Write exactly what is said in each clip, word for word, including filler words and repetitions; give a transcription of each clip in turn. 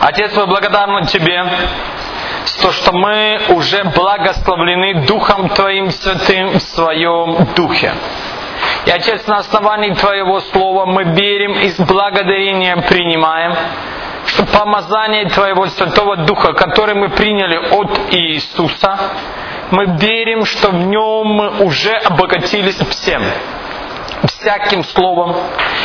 Отец, мы благодарны Тебе, то, что мы уже благословлены Духом Твоим Святым в Своем Духе. И, Отец, на основании Твоего Слова мы верим и с благодарением принимаем, что помазание Твоего Святого Духа, которое мы приняли от Иисуса, мы верим, что в Нем мы уже обогатились всем. Всяким словом,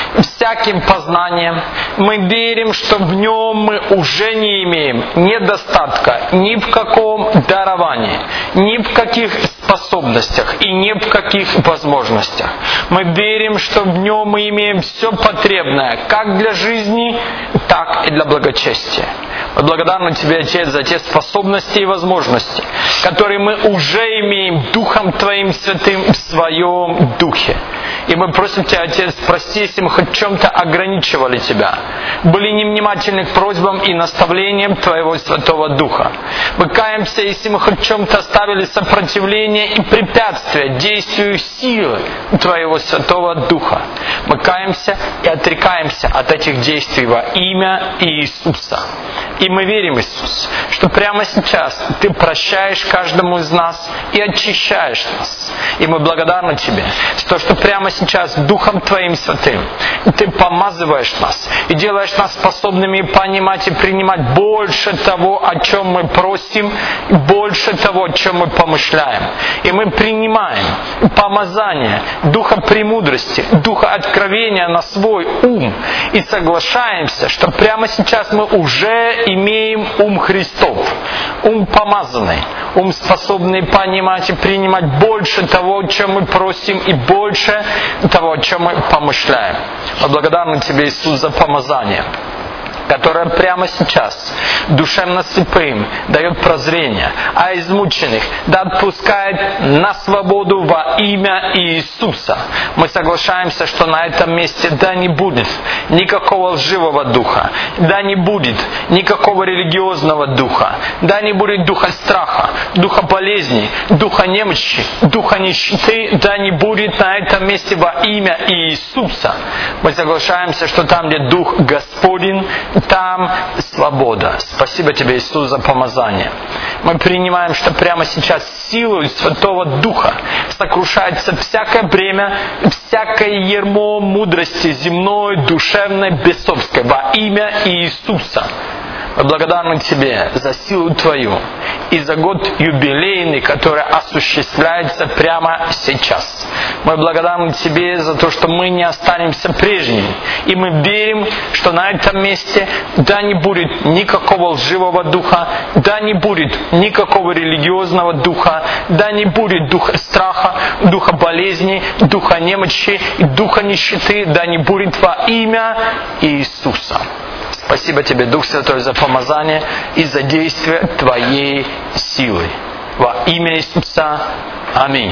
всяким познанием. Мы верим, что в Нем мы уже не имеем недостатка ни в каком даровании, ни в каких способностях и ни в каких возможностях. Мы верим, что в Нем мы имеем все потребное, как для жизни, так и для благочестия. Мы благодарны Тебе, Отец, за те способности и возможности, которые мы уже имеем Духом Твоим Святым в Своем Духе. И мы просим Тебя, Отец, прости, если мы хоть в чем-то ограничивали Тебя, были невнимательны к просьбам и наставлениям Твоего Святого Духа. Мы каемся, если мы хоть в чем-то оставили сопротивление и препятствия действию силы Твоего Святого Духа. Мы каемся и отрекаемся от этих действий во имя Иисуса. И мы верим, Иисус, что прямо сейчас Ты прощаешь каждому из нас и очищаешь нас. И мы благодарны Тебе за то, что прямо сейчас Духом Твоим Святым Ты помазываешь нас и делаешь нас способными понимать и принимать больше того, о чем мы просим, больше того, о чем мы помышляем. И мы принимаем помазание Духа премудрости, Духа откровения на свой ум и соглашаемся, что прямо сейчас мы уже имеем ум Христов, ум помазанный, ум способный понимать и принимать больше того, о чем мы просим, и больше того, о чем мы помышляем. Мы благодарны Тебе, Иисус, за помазание, которое прямо сейчас душевно насыпаем дает прозрение, а измученных да отпускает на свободу во имя Иисуса. Мы соглашаемся, что на этом месте да не будет никакого лживого духа, да не будет никакого религиозного духа, да не будет духа страха, духа болезни, духа немощи, духа нищеты, да не будет на этом месте во имя Иисуса. Мы соглашаемся, что там, где Дух Господень, там свобода. Спасибо Тебе, Иисус, за помазание. Мы принимаем, что прямо сейчас силой Святого Духа сокрушается всякое бремя, всякое ярмо мудрости земной, душевной, бесовской во имя Иисуса. Мы благодарны Тебе за силу Твою и за год юбилейный, который осуществляется прямо сейчас. Мы благодарны Тебе за то, что мы не останемся прежними. И мы верим, что на этом месте да не будет никакого лживого духа, да не будет никакого религиозного духа, да не будет духа страха, духа болезни, духа немощи, духа нищеты, да не будет во имя Иисуса. Спасибо Тебе, Дух Святой, за помазание и за действие Твоей силы. Во имя Иисуса. Аминь.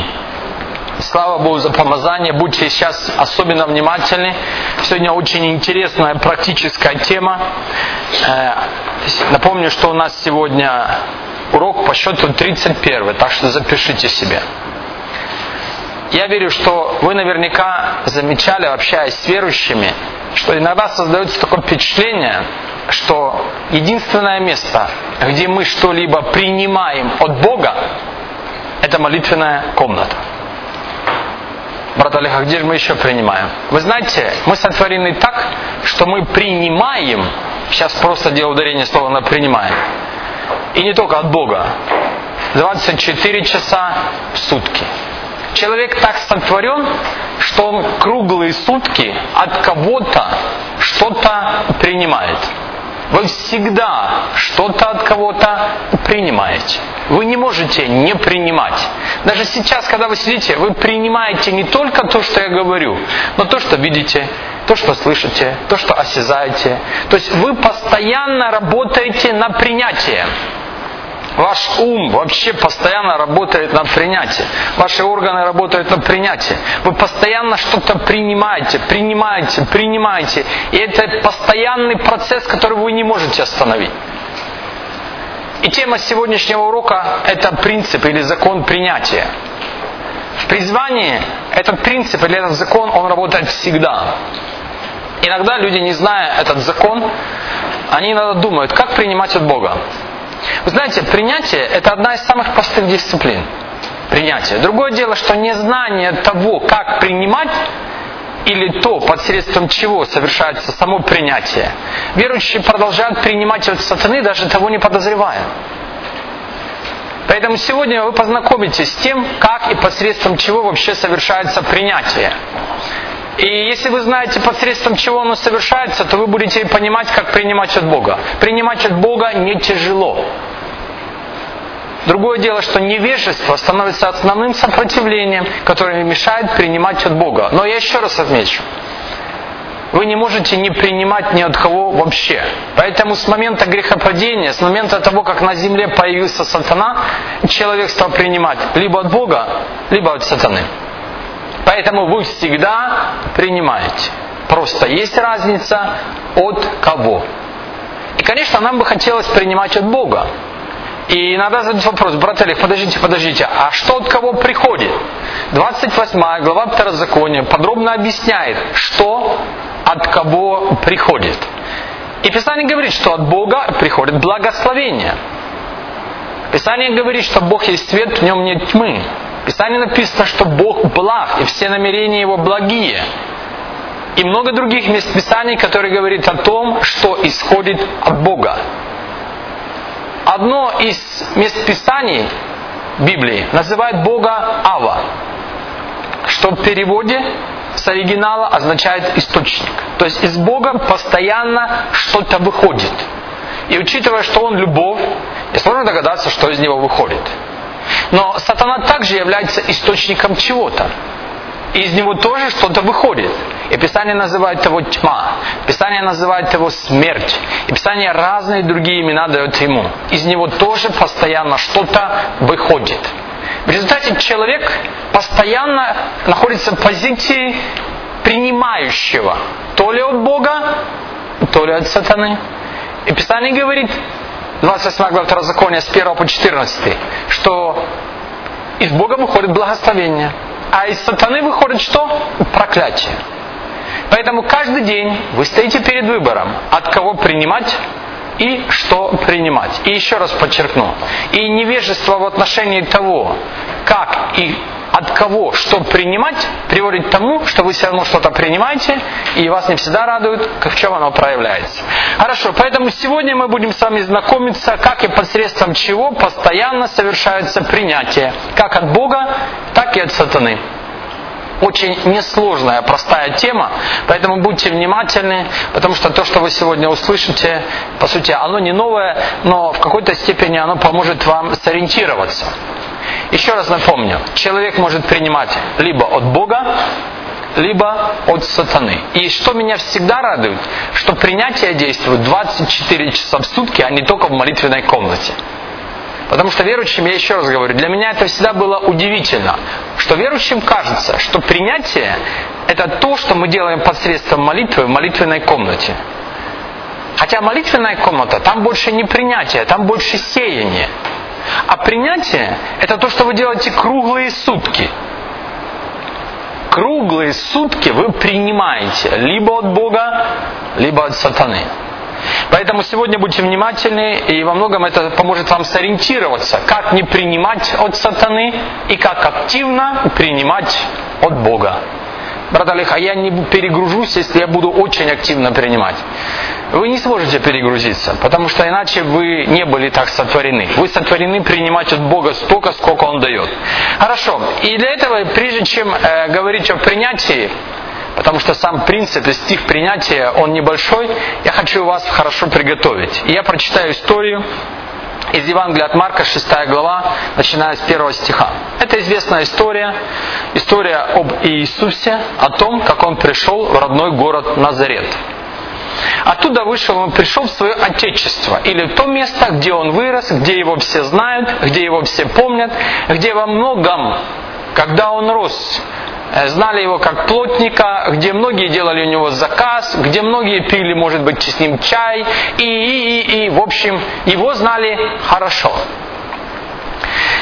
Слава Богу за помазание. Будьте сейчас особенно внимательны. Сегодня очень интересная практическая тема. Напомню, что у нас сегодня урок по счету тридцать первый, так что запишите себе. Я верю, что вы наверняка замечали, общаясь с верующими, что иногда создается такое впечатление, что единственное место, где мы что-либо принимаем от Бога, это молитвенная комната. Брат Олег, а где же мы еще принимаем? Вы знаете, мы сотворены так, что мы принимаем, сейчас просто делаю ударение слова на «принимаем», и не только от Бога, двадцать четыре часа в сутки. Человек так сотворен, что он круглые сутки от кого-то что-то принимает. Вы всегда что-то от кого-то принимаете. Вы не можете не принимать. Даже сейчас, когда вы сидите, вы принимаете не только то, что я говорю, но то, что видите, то, что слышите, то, что осязаете. То есть вы постоянно работаете на принятие. Ваш ум вообще постоянно работает на принятие. Ваши органы работают на принятие. Вы постоянно что-то принимаете, принимаете, принимаете. И это постоянный процесс, который вы не можете остановить. И тема сегодняшнего урока – это принцип или закон принятия. В призвании этот принцип или этот закон, он работает всегда. Иногда люди, не зная этот закон, они иногда думают, как принимать от Бога. Вы знаете, принятие – это одна из самых простых дисциплин. Принятие. Другое дело, что незнание того, как принимать, или то, посредством чего совершается само принятие, верующие продолжают принимать от сатаны, даже того не подозревая. Поэтому сегодня вы познакомитесь с тем, как и посредством чего вообще совершается принятие. И если вы знаете, посредством чего оно совершается, то вы будете понимать, как принимать от Бога. Принимать от Бога не тяжело. Другое дело, что невежество становится основным сопротивлением, которое мешает принимать от Бога. Но я еще раз отмечу. Вы не можете не принимать ни от кого вообще. Поэтому с момента грехопадения, с момента того, как на земле появился сатана, человек стал принимать либо от Бога, либо от сатаны. Поэтому вы всегда принимаете. Просто есть разница от кого. И, конечно, нам бы хотелось принимать от Бога. И иногда задать вопрос: брат Олег, подождите, подождите, а что от кого приходит? двадцать восьмая глава Второзакония подробно объясняет, что от кого приходит. И Писание говорит, что от Бога приходит благословение. Писание говорит, что Бог есть свет, в нем нет тьмы. В Писании написано, что Бог благ, и все намерения Его благие. И много других мест Писаний, которые говорят о том, что исходит от Бога. Одно из мест Писаний Библии называет Бога Ава, что в переводе с оригинала означает источник. То есть из Бога постоянно что-то выходит. И учитывая, что Он любовь, несложно догадаться, что из Него выходит. Но сатана также является источником чего-то. И из него тоже что-то выходит. И Писание называет его тьма. Писание называет его смерть. И Писание разные другие имена дает ему. Из него тоже постоянно что-то выходит. В результате человек постоянно находится в позиции принимающего. То ли от Бога, то ли от сатаны. И Писание говорит, двадцать восьмая глава Второзакония, с первого по четырнадцатый, что из Бога выходит благословение. А из сатаны выходит что? Проклятие. Поэтому каждый день вы стоите перед выбором, от кого принимать и что принимать. И еще раз подчеркну. И невежество в отношении того, как и от кого что принимать, приводит к тому, что вы все равно что-то принимаете, и вас не всегда радует, как в чем оно проявляется. Хорошо, поэтому сегодня мы будем с вами знакомиться, как и посредством чего постоянно совершается принятие, как от Бога, так и от сатаны. Очень несложная, простая тема, поэтому будьте внимательны, потому что то, что вы сегодня услышите, по сути, оно не новое, но в какой-то степени оно поможет вам сориентироваться. Еще раз напомню, человек может принимать либо от Бога, либо от сатаны. И что меня всегда радует, что принятие действует двадцать четыре часа в сутки, а не только в молитвенной комнате. Потому что верующим, я еще раз говорю, для меня это всегда было удивительно, что верующим кажется, что принятие – это то, что мы делаем посредством молитвы в молитвенной комнате. Хотя молитвенная комната, там больше не принятие, там больше сеяние. А принятие – это то, что вы делаете круглые сутки. Круглые сутки вы принимаете либо от Бога, либо от сатаны. Поэтому сегодня будьте внимательны, и во многом это поможет вам сориентироваться, как не принимать от сатаны и как активно принимать от Бога. Брат Олег, а я не перегружусь, если я буду очень активно принимать. Вы не сможете перегрузиться, потому что иначе вы не были так сотворены. Вы сотворены принимать от Бога столько, сколько Он дает. Хорошо. И для этого, прежде чем э, говорить о принятии, потому что сам принцип и стих принятия, он небольшой, я хочу вас хорошо приготовить. И я прочитаю историю из Евангелия от Марка, шестая глава, начиная с первого стиха. Это известная история, история об Иисусе, о том, как Он пришел в родной город Назарет. Оттуда вышел Он, пришел в свое отечество, или в то место, где Он вырос, где Его все знают, где Его все помнят, где во многом, когда Он рос, знали Его как плотника, где многие делали у Него заказ, где многие пили, может быть, с Ним чай, и, и, и, и в общем, Его знали хорошо.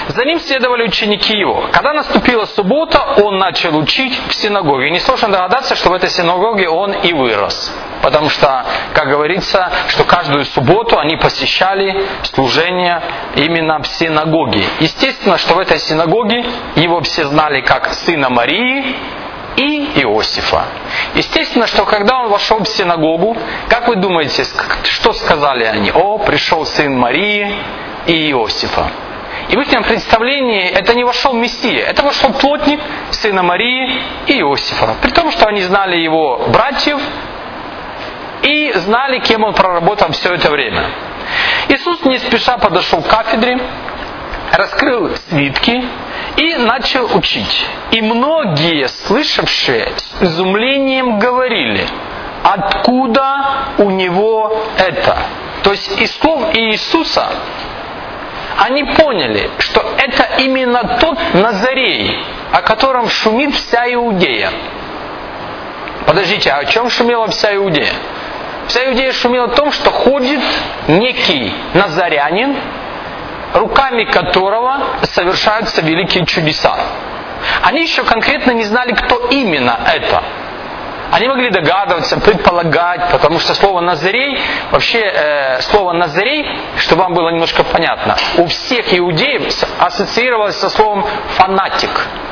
За ним следовали ученики его. Когда наступила суббота, он начал учить в синагоге. И несложно догадаться, что в этой синагоге он и вырос. Потому что, как говорится, что каждую субботу они посещали служение именно в синагоге. Естественно, что в этой синагоге его все знали как сына Марии и Иосифа. Естественно, что когда он вошел в синагогу, как вы думаете, что сказали они? О, пришел сын Марии и Иосифа. И в их представлении это не вошел Мессия, это вошел плотник сына Марии и Иосифа. При том, что они знали его братьев и знали, кем он проработал все это время. Иисус не спеша подошел к кафедре, раскрыл свитки и начал учить. И многие, слышавшие, с изумлением говорили: откуда у него это? То есть из слов Иисуса они поняли, что это именно тот Назарей, о котором шумит вся Иудея. Подождите, а о чем шумела вся Иудея? Вся Иудея шумела о том, что ходит некий назарянин, руками которого совершаются великие чудеса. Они еще конкретно не знали, кто именно это. Они могли догадываться, предполагать, потому что слово «назарей», вообще э, слово «назарей», чтобы вам было немножко понятно, у всех иудеев ассоциировалось со словом «фанатик».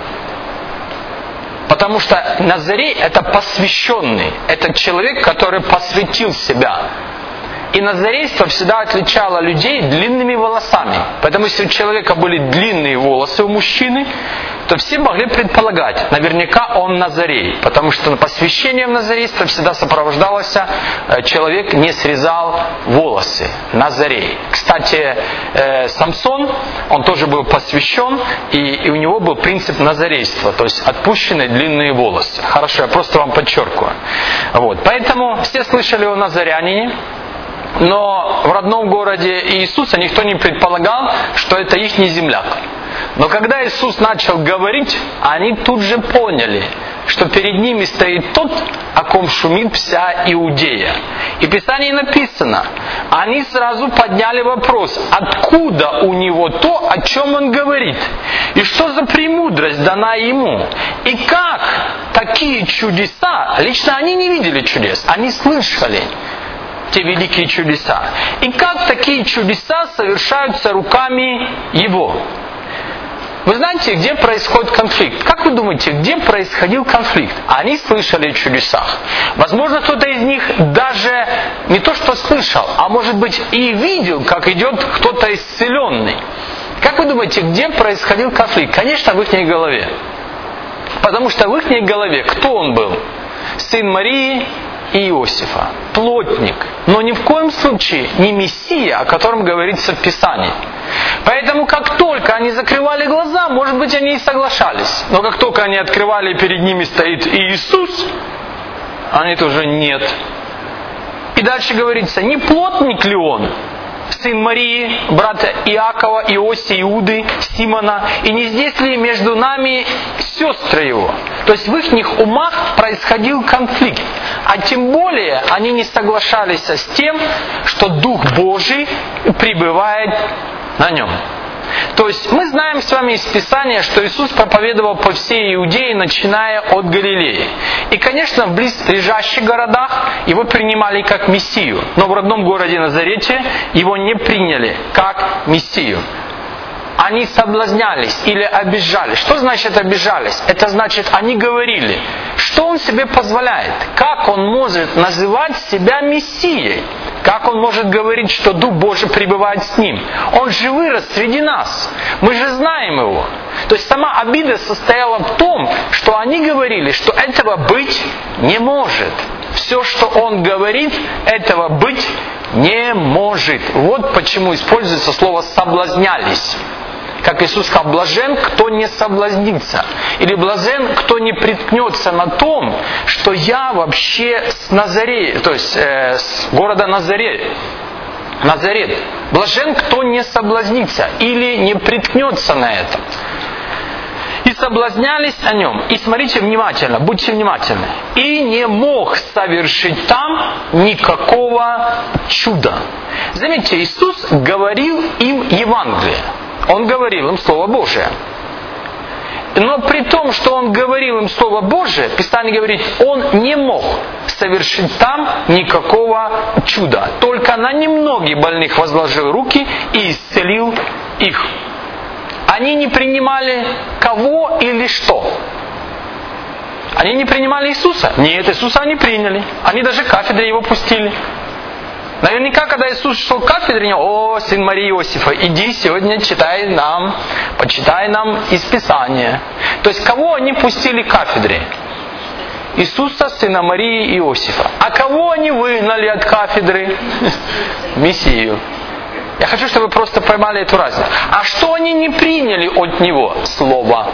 Потому что Назарей – это посвященный, это человек, который посвятил себя. И назарейство всегда отличало людей длинными волосами. Поэтому если у человека были длинные волосы у мужчины, то все могли предполагать, наверняка он назарей. Потому что посвящением назарейства всегда сопровождалось, человек не срезал волосы. Назарей. Кстати, э, Самсон, он тоже был посвящен, и, и у него был принцип назарейства, то есть отпущенные длинные волосы. Хорошо, я просто вам подчеркиваю. Вот. Поэтому все слышали о назарянине. Но в родном городе Иисуса никто не предполагал, что это их земляк. Но когда Иисус начал говорить, они тут же поняли, что перед ними стоит тот, о ком шумит вся Иудея. И в Писании написано, они сразу подняли вопрос, откуда у него то, о чем он говорит, и что за премудрость дана ему, и как такие чудеса, лично они не видели чудес, они слышали те великие чудеса. И как такие чудеса совершаются руками Его. Вы знаете, где происходит конфликт? Как вы думаете, где происходил конфликт? Они слышали о чудесах. Возможно, кто-то из них даже не то что слышал, а может быть и видел, как идет кто-то исцеленный. Как вы думаете, где происходил конфликт? Конечно, в их голове. Потому что в их голове кто он был? Сын Марии и Иосифа, плотник, но ни в коем случае не Мессия, о котором говорится в Писании. Поэтому как только они закрывали глаза, может быть, они и соглашались. Но как только они открывали, и перед ними стоит Иисус, они тоже нет. И дальше говорится, не плотник ли он? Сын Марии, брата Иакова, Иосия, Иуды, Симона, и не здесь ли между нами сестры его? То есть в их умах происходил конфликт. А тем более они не соглашались с тем, что Дух Божий пребывает на нем. То есть мы знаем с вами из Писания, что Иисус проповедовал по всей Иудее, начиная от Галилеи. И, конечно, в близлежащих городах его принимали как Мессию. Но в родном городе Назарете его не приняли как Мессию. Они соблазнялись или обижались. Что значит обижались? Это значит, они говорили, что он себе позволяет. Как он может называть себя Мессией? Как он может говорить, что Дух Божий пребывает с ним? Он же вырос среди нас. Мы же знаем его. То есть сама обида состояла в том, что они говорили, что этого быть не может. Все, что он говорит, этого быть не может. Вот почему используется слово «соблазнялись». Как Иисус сказал, блажен, кто не соблазнится. Или блажен, кто не приткнется на том, что я вообще с Назарея, то есть э, с города Назарет. Назарет. Блажен, кто не соблазнится или не приткнется на это. И соблазнялись о нем. И смотрите внимательно, будьте внимательны. И не мог совершить там никакого чуда. Заметьте, Иисус говорил им Евангелие. Он говорил им Слово Божие. Но при том, что он говорил им Слово Божие, Писание говорит, он не мог совершить там никакого чуда. Только на немногих больных возложил руки и исцелил их. Они не принимали кого или что? Они не принимали Иисуса? Нет, Иисуса они приняли. Они даже к кафедре его пустили. Наверняка, когда Иисус шел к кафедре, о, сын Марии Иосифа, иди сегодня читай нам, почитай нам из Писания. То есть, кого они пустили к кафедре? Иисуса, сына Марии и Иосифа. А кого они выгнали от кафедры? Мессию. Я хочу, чтобы вы просто поймали эту разницу. А что они не приняли от Него? Слово.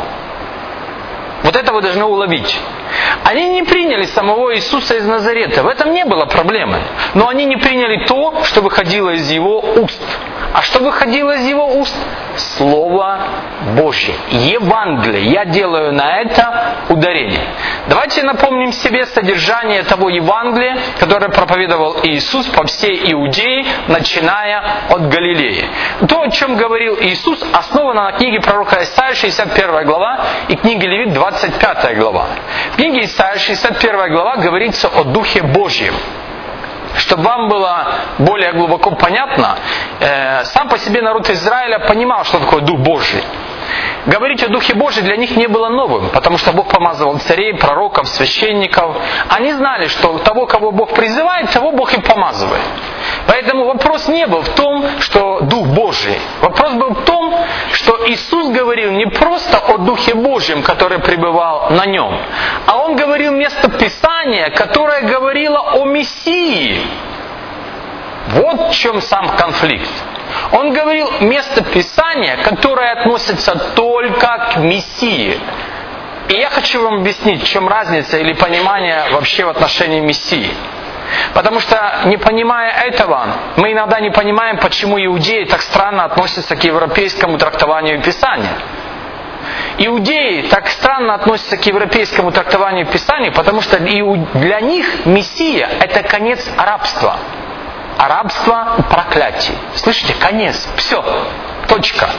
Вот это вы должны уловить. Они не приняли самого Иисуса из Назарета. В этом не было проблемы. Но они не приняли то, что выходило из Его уст. А что выходило из Его уст? Слово Божье. Евангелие. Я делаю на это ударение. Давайте напомним себе содержание того Евангелия, которое проповедовал Иисус по всей Иудее, начиная от Галилеи. То, о чем говорил Иисус, основано на книге пророка Исаии, шестьдесят первая глава, и книге Левит, двадцать пятая глава. В книге Исаии, шестьдесят первая глава, говорится о Духе Божьем. Чтобы вам было более глубоко понятно, э, сам по себе народ Израиля понимал, что такое Дух Божий. Говорить о Духе Божьем для них не было новым, потому что Бог помазывал царей, пророков, священников. Они знали, что того, кого Бог призывает, того Бог и помазывает. Поэтому вопрос не был в том, что Дух Божий. Вопрос был в том, что Иисус говорил не просто о Духе Божьем, который пребывал на Нем, а Он говорил место Писания, которое говорило о Мессии. Вот в чем сам конфликт. Он говорил место Писания, которое относится только к Мессии. И я хочу вам объяснить, в чем разница или понимание вообще в отношении Мессии. Потому что, не понимая этого, мы иногда не понимаем, почему иудеи так странно относятся к европейскому трактованию Писания. Иудеи так странно относятся к европейскому трактованию Писания, потому что для них Мессия – это конец рабства. А рабство – проклятие. Слышите? Конец. Все. Точка.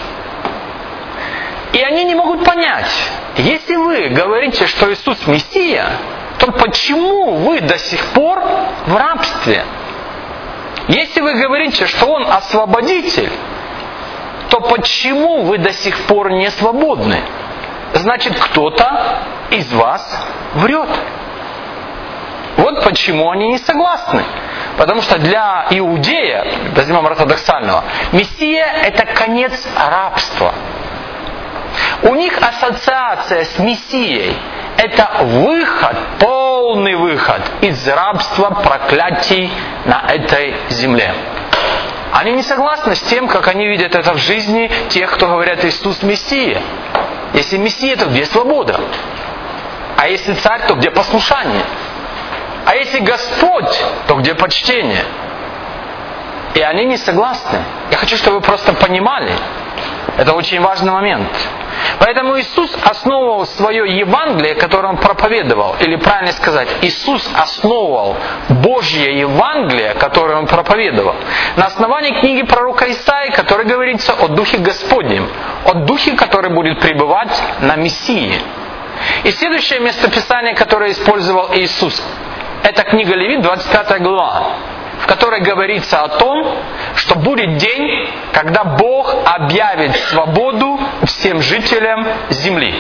И они не могут понять, если вы говорите, что Иисус Мессия, то почему вы до сих пор в рабстве? Если вы говорите, что Он освободитель, то почему вы до сих пор не свободны? Значит, кто-то из вас врет. Вот почему они не согласны. Потому что для иудея, возьмем ортодоксального, Мессия – это конец рабства. У них ассоциация с Мессией – это выход, полный выход из рабства, проклятий на этой земле. Они не согласны с тем, как они видят это в жизни тех, кто говорят Иисус Мессия. Если Мессия, то где свобода? А если царь, то где послушание? А если Господь, то где почтение? И они не согласны. Я хочу, чтобы вы просто понимали. Это очень важный момент. Поэтому Иисус основывал свое Евангелие, которое Он проповедовал. Или правильно сказать, Иисус основывал Божье Евангелие, которое Он проповедовал, на основании книги пророка Исаии, которой говорится о Духе Господнем. О Духе, который будет пребывать на Мессии. И следующее местописание, которое использовал Иисус, это книга Левит, двадцать пятая глава, в которой говорится о том, что будет день, когда Бог объявит свободу всем жителям земли.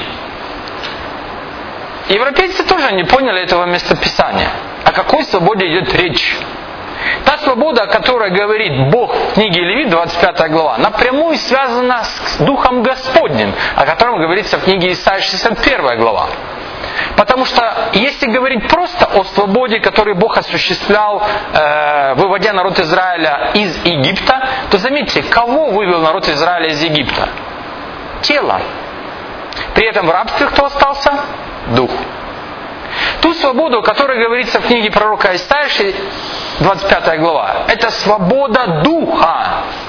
Европейцы тоже не поняли этого местописания. О какой свободе идет речь? Та свобода, о которой говорит Бог в книге Левит, двадцать пятая глава, напрямую связана с Духом Господним, о котором говорится в книге Исаии, шестьдесят первая глава. Потому что, если говорить просто о свободе, которую Бог осуществлял, э, выводя народ Израиля из Египта, то заметьте, кого вывел народ Израиля из Египта? Тело. При этом в рабстве кто остался? Дух. Ту свободу, о которой говорится в книге пророка Исаии, двадцать пятая глава, это свобода духа.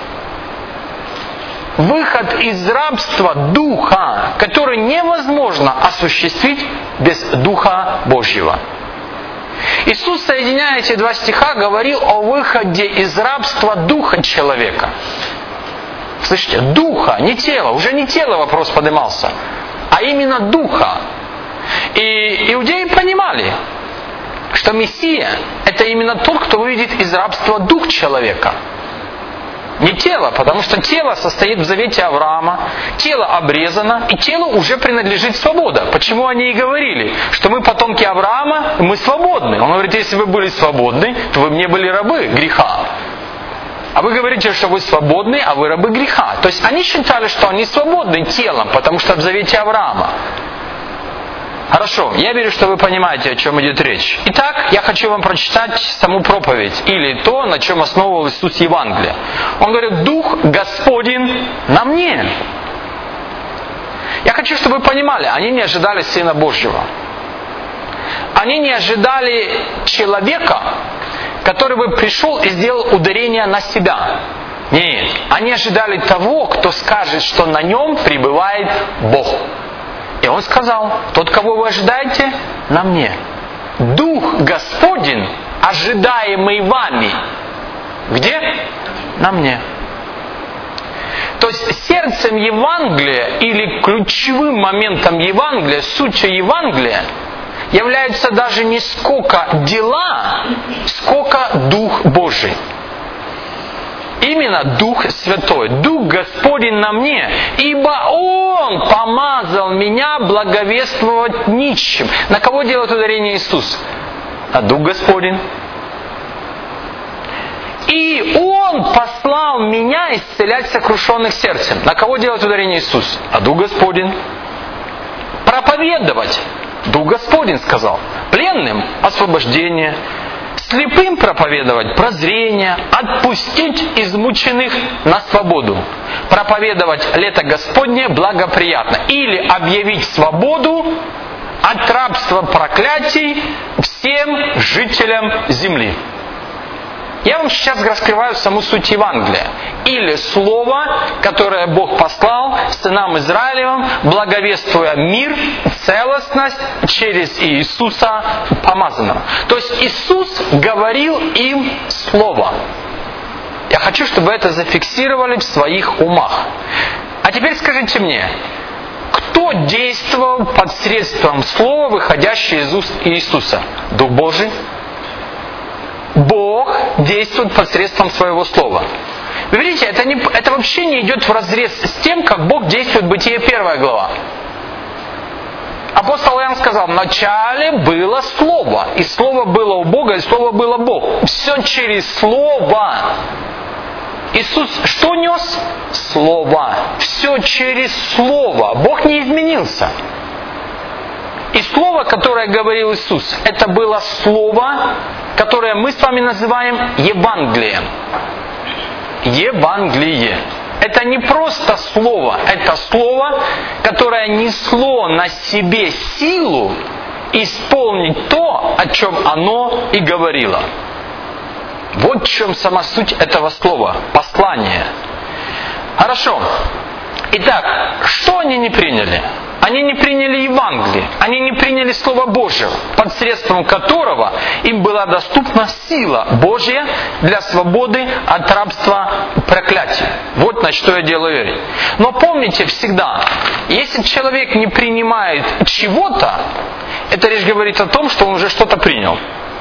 Выход из рабства духа, который невозможно осуществить без Духа Божьего. Иисус, соединяя эти два стиха, говорил о выходе из рабства духа человека. Слышите? Духа, не тела. Уже не тело вопрос поднимался, а именно духа. И иудеи понимали, что Мессия – это именно тот, кто выведет из рабства дух человека. Не тело, потому что тело состоит в завете Авраама, тело обрезано, и телу уже принадлежит свобода. Почему они и говорили, что мы потомки Авраама, мы свободны. Он говорит, если вы были свободны, то вы мне были рабы греха. А вы говорите, что вы свободны, а вы рабы греха. То есть они считали, что они свободны телом, потому что в завете Авраама. Хорошо, я верю, что вы понимаете, о чем идет речь. Итак, я хочу вам прочитать саму проповедь, или то, на чем основывал Иисус Евангелие. Он говорит, Дух Господень на мне. Я хочу, чтобы вы понимали, они не ожидали Сына Божьего. Они не ожидали человека, который бы пришел и сделал ударение на себя. Нет, они ожидали того, кто скажет, что на нем пребывает Бог. И он сказал, тот, кого вы ожидаете, на мне. Дух Господень, ожидаемый вами, где? На мне. То есть сердцем Евангелия или ключевым моментом Евангелия, сутью Евангелия, являются даже не сколько дела, сколько Дух Божий. Именно Дух Святой, Дух Господень на мне, ибо Он помазал меня благовествовать нищим. На кого делает ударение Иисус? На Дух Господень. И Он послал меня исцелять сокрушенных сердцем. На кого делает ударение Иисус? На Дух Господень. Проповедовать. Дух Господень сказал. Пленным освобождение. Слепым проповедовать прозрение, отпустить измученных на свободу. Проповедовать лето Господне благоприятно. Или объявить свободу от рабства проклятий всем жителям земли. Я вам сейчас раскрываю саму суть Евангелия. Или слово, которое Бог послал сынам Израилевым, благовествуя мир, целостность через Иисуса помазанного. То есть Иисус говорил им слово. Я хочу, чтобы вы это зафиксировали в своих умах. А теперь скажите мне, кто действовал посредством слова, выходящего из уст Иисуса? Дух Божий? Бог действует посредством своего слова. Вы видите, это, не, это вообще не идет вразрез с тем, как Бог действует в Бытие первая глава. Апостол Иоанн сказал, в начале было Слово, и Слово было у Бога, и Слово было Бог. Все через Слово. Иисус что нес? Слово. Все через Слово. Бог не изменился. И Слово, которое говорил Иисус, это было Слово, которое мы с вами называем Евангелием. Евангелие. Это не просто слово, это слово, которое несло на себе силу исполнить то, о чем оно и говорило. Вот в чем сама суть этого слова, послание. Хорошо. Итак, что они не приняли? Они не приняли Евангелие, они не приняли Слово Божие, посредством которого им была доступна сила Божья для свободы от рабства проклятия. Вот на что я делаю верить. Но помните всегда, если человек не принимает чего-то, это лишь говорит о том, что он уже что-то принял.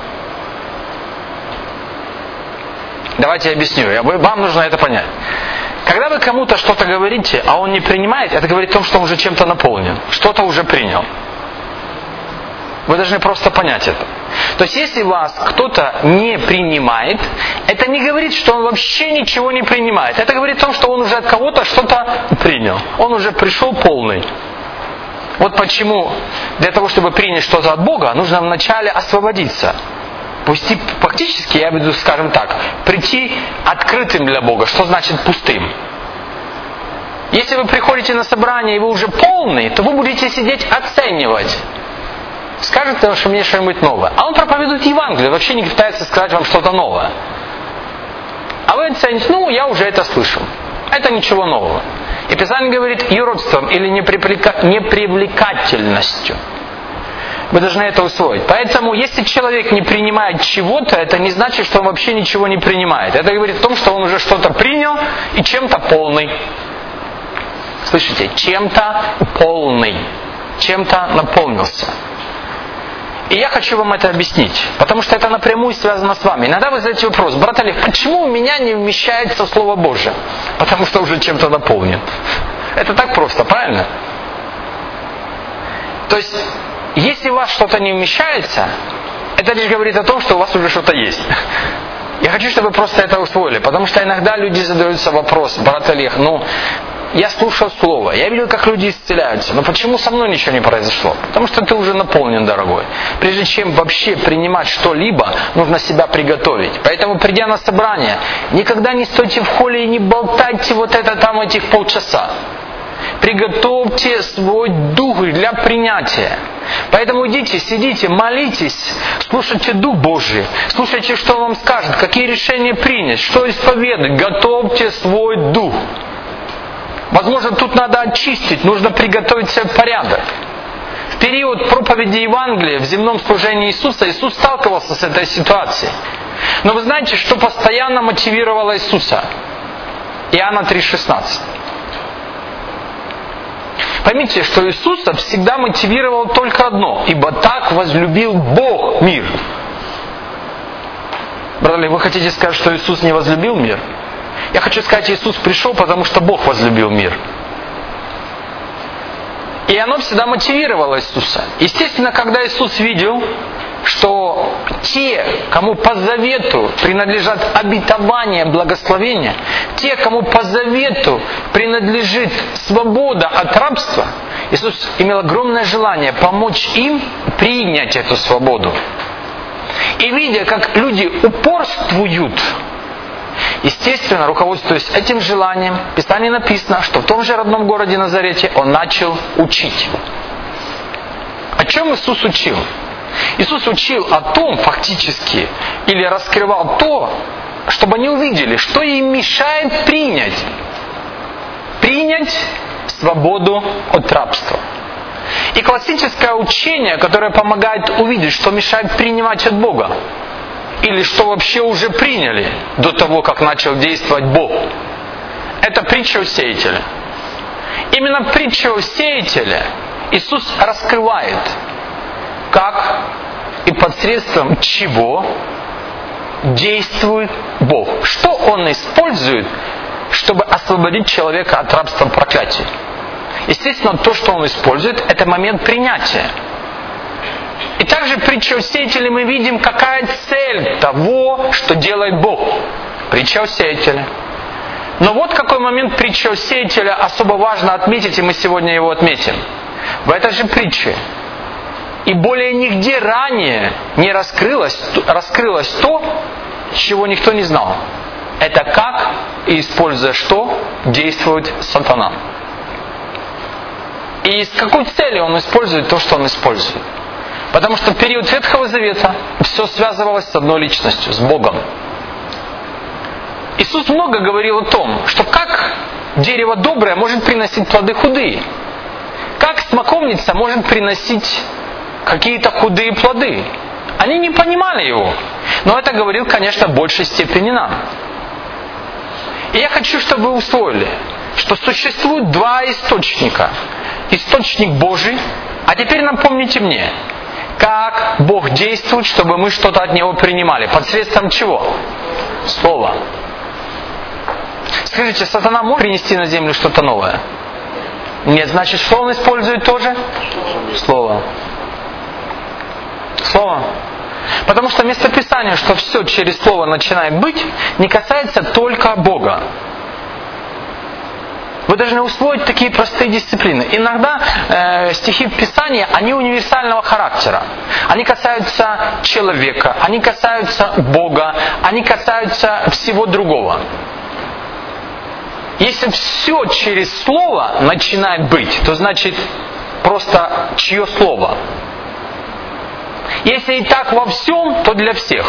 Давайте я объясню, вам нужно это понять. Когда вы кому-то что-то говорите, а он не принимает, это говорит о том, что он уже чем-то наполнен, что-то уже принял. Вы должны просто понять это. То есть, если вас кто-то не принимает, это не говорит, что он вообще ничего не принимает. Это говорит о том, что он уже от кого-то что-то принял. Он уже пришел полный. Вот почему для того, чтобы принять что-то от Бога, нужно вначале освободиться. Пусть фактически, я буду, скажем так, прийти открытым для Бога. Что значит пустым? Если вы приходите на собрание и вы уже полный, то вы будете сидеть оценивать. Скажете, что мне что-нибудь новое. А он проповедует Евангелие, вообще не пытается сказать вам что-то новое. А вы оцените, ну, я уже это слышал. Это ничего нового. И Писание говорит юродством или непривлекательностью. Вы должны это усвоить. Поэтому, если человек не принимает чего-то, это не значит, что он вообще ничего не принимает. Это говорит о том, что он уже что-то принял и чем-то полный. Слышите? Чем-то полный. Чем-то наполнился. И я хочу вам это объяснить, потому что это напрямую связано с вами. Иногда вы задаете вопрос: брат Олег, почему у меня не вмещается Слово Божие? Потому что уже чем-то наполнен. Это так просто, правильно? То есть, если у вас что-то не вмещается, это лишь говорит о том, что у вас уже что-то есть. Я хочу, чтобы вы просто это усвоили, потому что иногда люди задаются вопросом: брат Олег, ну, я слушал Слово, я видел, как люди исцеляются, но почему со мной ничего не произошло? Потому что ты уже наполнен, дорогой. Прежде чем вообще принимать что-либо, нужно себя приготовить. Поэтому, придя на собрание, никогда не стойте в холле и не болтайте вот это там этих полчаса. Приготовьте свой дух для принятия. Поэтому идите, сидите, молитесь, слушайте Дух Божий, слушайте, что Он вам скажет, какие решения принять, что исповедать. Готовьте свой дух. Возможно, тут надо очистить, нужно приготовить себе порядок. В период проповеди Евангелия в земном служении Иисуса Иисус сталкивался с этой ситуацией. Но вы знаете, что постоянно мотивировало Иисуса? Иоанна три шестнадцать. Поймите, что Иисуса всегда мотивировало только одно: ибо так возлюбил Бог мир. Братья, вы хотите сказать, что Иисус не возлюбил мир? Я хочу сказать, Иисус пришел, потому что Бог возлюбил мир. И оно всегда мотивировало Иисуса. Естественно, когда Иисус видел, что те, кому по завету принадлежат обетование, благословение, те, кому по завету принадлежит свобода от рабства, Иисус имел огромное желание помочь им принять эту свободу. И видя, как люди упорствуют, естественно, руководствуясь этим желанием, в Писании написано, что в том же родном городе Назарете Он начал учить. О чем Иисус учил? Иисус учил о том, фактически, или раскрывал то, чтобы они увидели, что им мешает принять. Принять свободу от рабства. И классическое учение, которое помогает увидеть, что мешает принимать от Бога, или что вообще уже приняли до того, как начал действовать Бог, это притча о сеятеле. Именно притча о сеятеле Иисус раскрывает, как и посредством чего действует Бог. Что Он использует, чтобы освободить человека от рабства проклятия. Естественно, то, что Он использует, это момент принятия. И также в притче о сеятеле мы видим, какая цель того, что делает Бог. Притча о сеятеле. Но вот какой момент притчи о сеятеле особо важно отметить, и мы сегодня его отметим. В этой же притче и более нигде ранее не раскрылось, раскрылось то, чего никто не знал. Это как и используя что действует сатана. И с какой целью он использует то, что он использует. Потому что в период Ветхого Завета все связывалось с одной личностью, с Богом. Иисус много говорил о том, что как дерево доброе может приносить плоды худые. Как смоковница может приносить какие-то худые плоды. Они не понимали его. Но это говорил, конечно, в большей степени нам. И я хочу, чтобы вы усвоили, что существует два источника. Источник Божий, а теперь напомните мне, как Бог действует, чтобы мы что-то от Него принимали. Посредством чего? Слова. Скажите, сатана может принести на землю что-то новое? Нет, значит, что он использует тоже? Слово. Слово. Потому что местописание, что все через Слово начинает быть, не касается только Бога. Вы должны усвоить такие простые дисциплины. Иногда э, стихи в Писании, они универсального характера. Они касаются человека, они касаются Бога, они касаются всего другого. Если все через Слово начинает быть, то значит просто чье Слово? Если и так во всем, то для всех.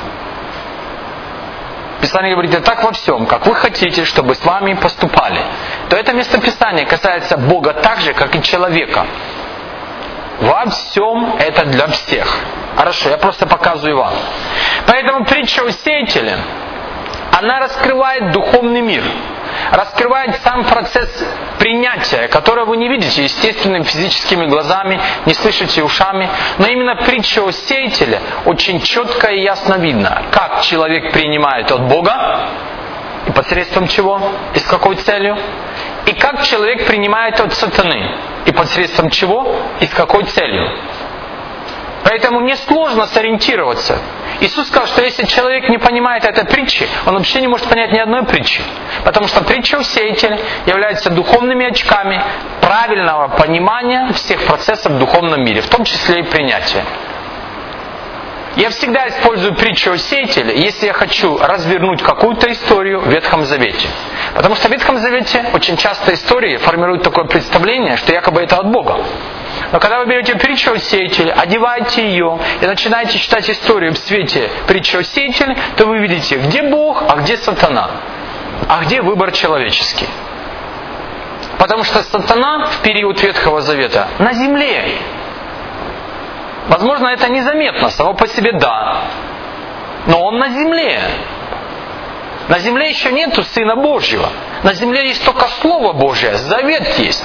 Писание говорит, и так во всем, как вы хотите, чтобы с вами поступали. То это местописание касается Бога так же, как и человека. Во всем это для всех. Хорошо, я просто показываю вам. Поэтому притча о сеятеле, она раскрывает духовный мир. Раскрывает сам процесс принятия, который вы не видите естественными физическими глазами, не слышите ушами. Но именно притча о сеятеле очень четко и ясно видно, как человек принимает от Бога, и посредством чего, и с какой целью, и как человек принимает от сатаны, и посредством чего, и с какой целью. Поэтому мне сложно сориентироваться. Иисус сказал, что если человек не понимает этой притчи, он вообще не может понять ни одной притчи. Потому что притча о сеятеле является духовными очками правильного понимания всех процессов в духовном мире, в том числе и принятия. Я всегда использую притчу о сеятеле, если я хочу развернуть какую-то историю в Ветхом Завете. Потому что в Ветхом Завете очень часто истории формируют такое представление, что якобы это от Бога. Но когда вы берете притчу о сеятеле, одеваете ее и начинаете читать историю в свете притчи о сеятеле, то вы видите, где Бог, а где сатана, а где выбор человеческий. Потому что сатана в период Ветхого Завета на земле. Возможно, это незаметно, само по себе да. Но он на земле. На земле еще нету Сына Божьего. На земле есть только Слово Божье, завет есть.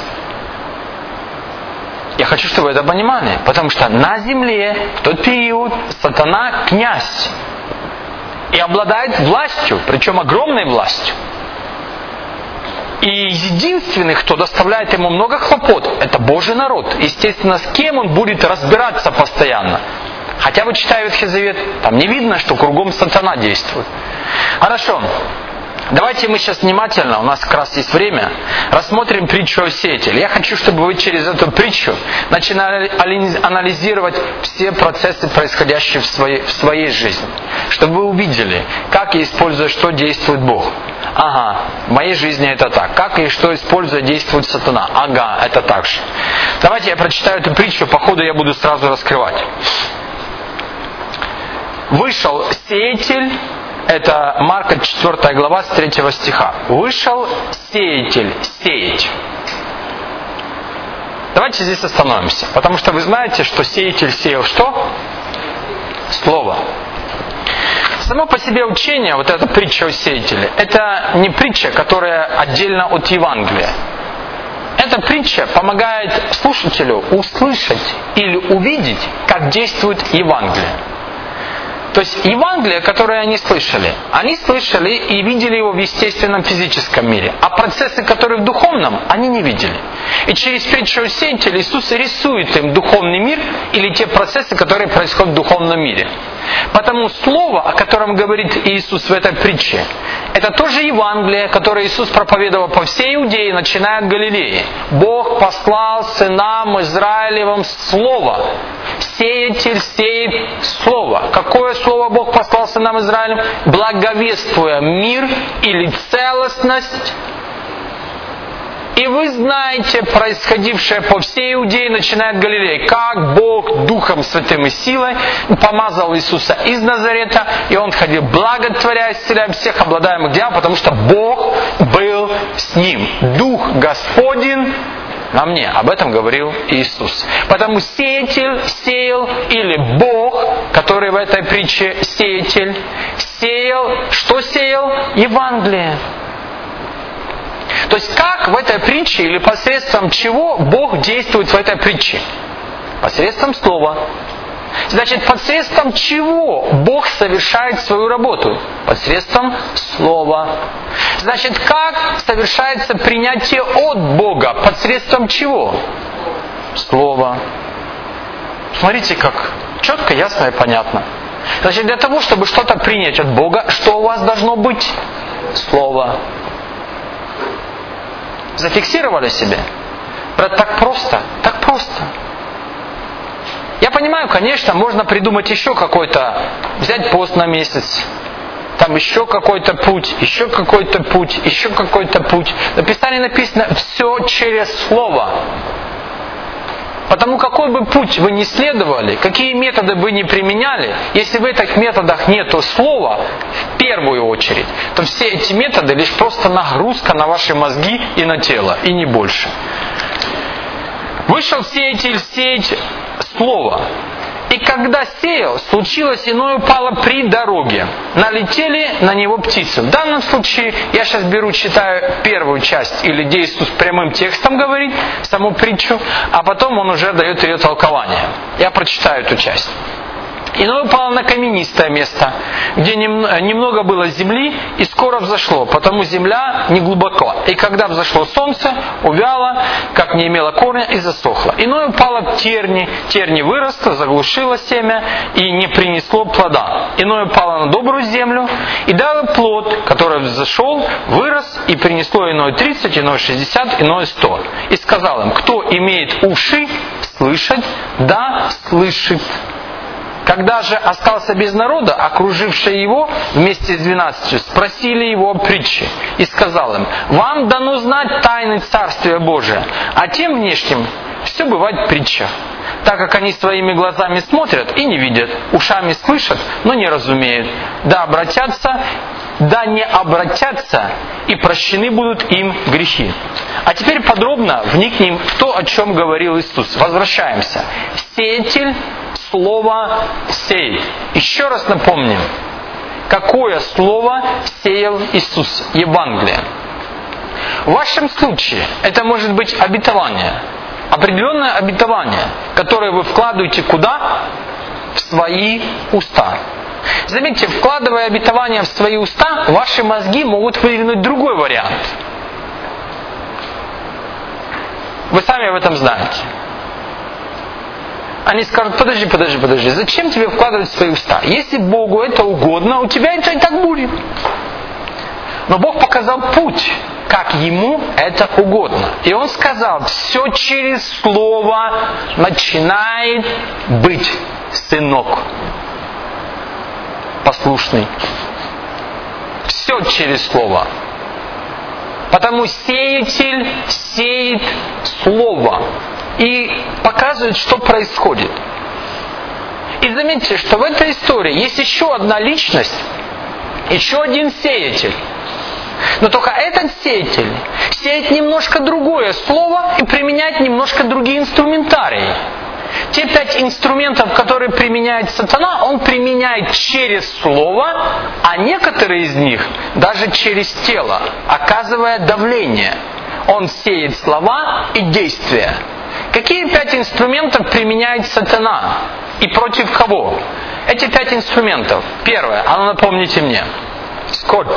Я хочу, чтобы вы это понимали. Потому что на земле в тот период сатана князь. И обладает властью, причем огромной властью. И единственный, кто доставляет ему много хлопот, это Божий народ. Естественно, с кем он будет разбираться постоянно. Хотя бы читая Ветхий Завет, там не видно, что кругом сатана действует. Хорошо. Давайте мы сейчас внимательно, у нас как раз есть время, рассмотрим притчу о сеятеле. Я хочу, чтобы вы через эту притчу начинали анализировать все процессы, происходящие в своей, в своей жизни. Чтобы вы увидели, как и используя что действует Бог. Ага, в моей жизни это так. Как и что используя действует сатана. Ага, это так же. Давайте я прочитаю эту притчу, по ходу я буду сразу раскрывать. Вышел сеятель. Это Марка четвёртая глава с третьего стиха. Вышел сеятель сеять. Давайте здесь остановимся. Потому что вы знаете, что сеятель сеял что? Слово. Само по себе учение, вот эта притча о сеятеле, это не притча, которая отдельно от Евангелия. Эта притча помогает слушателю услышать или увидеть, как действует Евангелие. То есть Евангелие, которое они слышали, они слышали и видели его в естественном физическом мире. А процессы, которые в духовном, они не видели. И через притчу о сеятеле Иисус рисует им духовный мир или те процессы, которые происходят в духовном мире. Потому слово, о котором говорит Иисус в этой притче, это тоже Евангелие, которое Иисус проповедовал по всей Иудее, начиная от Галилеи. Бог послал сынам Израилевым слово. Сеятель сеет слово. Какое слово Бог послал сынам Израилем? Благовествуя мир или целостность. И вы знаете происходившее по всей Иудее, начиная от Галилеи, как Бог Духом Святым и силой помазал Иисуса из Назарета, и Он ходил, благотворя, исцеляя всех обладаемых дьяволом, потому что Бог был с ним. Дух Господень на мне. Об этом говорил Иисус. Потому сеятель сеял, или Бог, который в этой притче сеятель, сеял, что сеял? Евангелие. То есть как в этой притче или посредством чего Бог действует в этой притче? Посредством слова. Значит, посредством чего Бог совершает свою работу? Посредством слова. Значит, как совершается принятие от Бога? Посредством чего? Слова. Смотрите, как четко, ясно и понятно. Значит, для того, чтобы что-то принять от Бога, что у вас должно быть? Слово. Зафиксировали себе? Брат, так просто, так просто. Я понимаю, конечно, можно придумать еще какой-то, взять пост на месяц, там еще какой-то путь, еще какой-то путь, еще какой-то путь. В Писании написано все через Слово. Потому какой бы путь вы ни следовали, какие методы вы ни применяли, если в этих методах нету слова, в первую очередь, то все эти методы лишь просто нагрузка на ваши мозги и на тело, и не больше. Вышел сеятель сеять слово. И когда сеял, случилось иное упало при дороге. Налетели на него птицы. В данном случае я сейчас беру, читаю первую часть, или где Иисус прямым текстом говорит саму притчу, а потом Он уже дает ее толкование. Я прочитаю эту часть. Иное упало на каменистое место, где немного было земли, и скоро взошло, потому земля не глубоко. И когда взошло солнце, увяло, как не имело корня, и засохло. Иное упало в терни, терни выросло, заглушило семя, и не принесло плода. Иное упало на добрую землю, и дало плод, который взошел, вырос, и принесло иное тридцать, иное шестьдесят, иное сто. И сказал им: кто имеет уши слышать, да слышит. Когда же остался без народа, окружившие его вместе с двенадцатью, спросили его о притче. И сказал им: вам дано знать тайны Царствия Божия, а тем внешним все бывает в притчах. Так как они своими глазами смотрят и не видят, ушами слышат, но не разумеют. Да обратятся, да не обратятся, и прощены будут им грехи. А теперь подробно вникнем в то, о чем говорил Иисус. Возвращаемся. Сеятель слово сеет. Еще раз напомним, какое слово сеял Иисус? Евангелие. В вашем случае это может быть обетование. Определенное обетование, которое вы вкладываете куда? В свои уста. Заметьте, вкладывая обетование в свои уста, ваши мозги могут выдвинуть другой вариант. Вы сами об этом знаете. Они скажут: подожди, подожди, подожди, зачем тебе вкладывать в свои уста? Если Богу это угодно, у тебя это и так будет. Но Бог показал путь, как Ему это угодно. И Он сказал: все через Слово начинает быть сынок послушный. Все через Слово. Потому сеятель сеет Слово. И показывает, что происходит. И заметьте, что в этой истории есть еще одна личность, еще один сеятель. Но только этот сеятель сеет немножко другое слово и применяет немножко другие инструментарии. Те пять инструментов, которые применяет сатана, он применяет через слово, а некоторые из них даже через тело, оказывая давление. Он сеет слова и действия. Какие пять инструментов применяет сатана? И против кого? Эти пять инструментов. Первое, а ну напомните мне. Скорбь.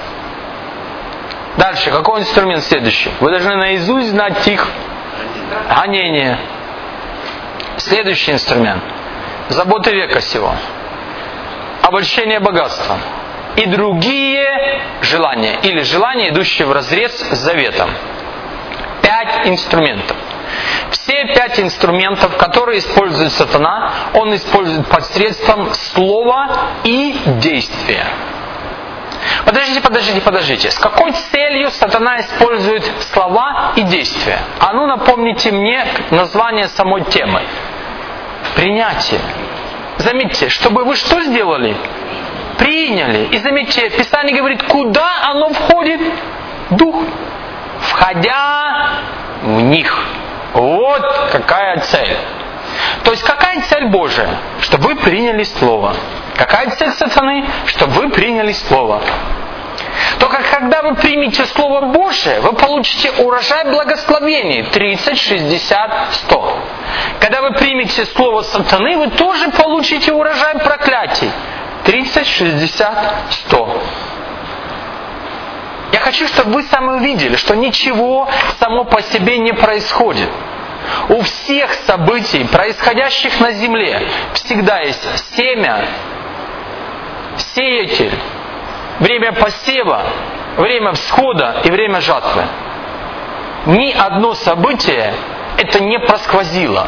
Дальше, какой инструмент следующий? Вы должны наизусть знать их. Гонение. Следующий инструмент. Заботы века сего. Обольщение богатством. И другие желания. Или желания, идущие вразрез с заветом. Пять инструментов. Все пять инструментов, которые использует сатана, он использует посредством слова и действия. Подождите, подождите, подождите. С какой целью сатана использует слова и действия? А ну напомните мне название самой темы. Принятие. Заметьте, чтобы вы что сделали? Приняли. И заметьте, Писание говорит, куда оно входит? Дух. Входя в них. Вот какая цель. То есть какая цель Божия? Чтобы вы приняли Слово. Какая цель сатаны? Чтобы вы приняли Слово. Только когда вы примете Слово Божие, вы получите урожай благословений тридцать, шестьдесят, сто. Когда вы примете Слово сатаны, вы тоже получите урожай проклятий тридцать, шестьдесят, сто. Я хочу, чтобы вы сами увидели, что ничего само по себе не происходит. У всех событий, происходящих на земле, всегда есть семя, сеятель, время посева, время всхода и время жатвы. Ни одно событие это не просквозило.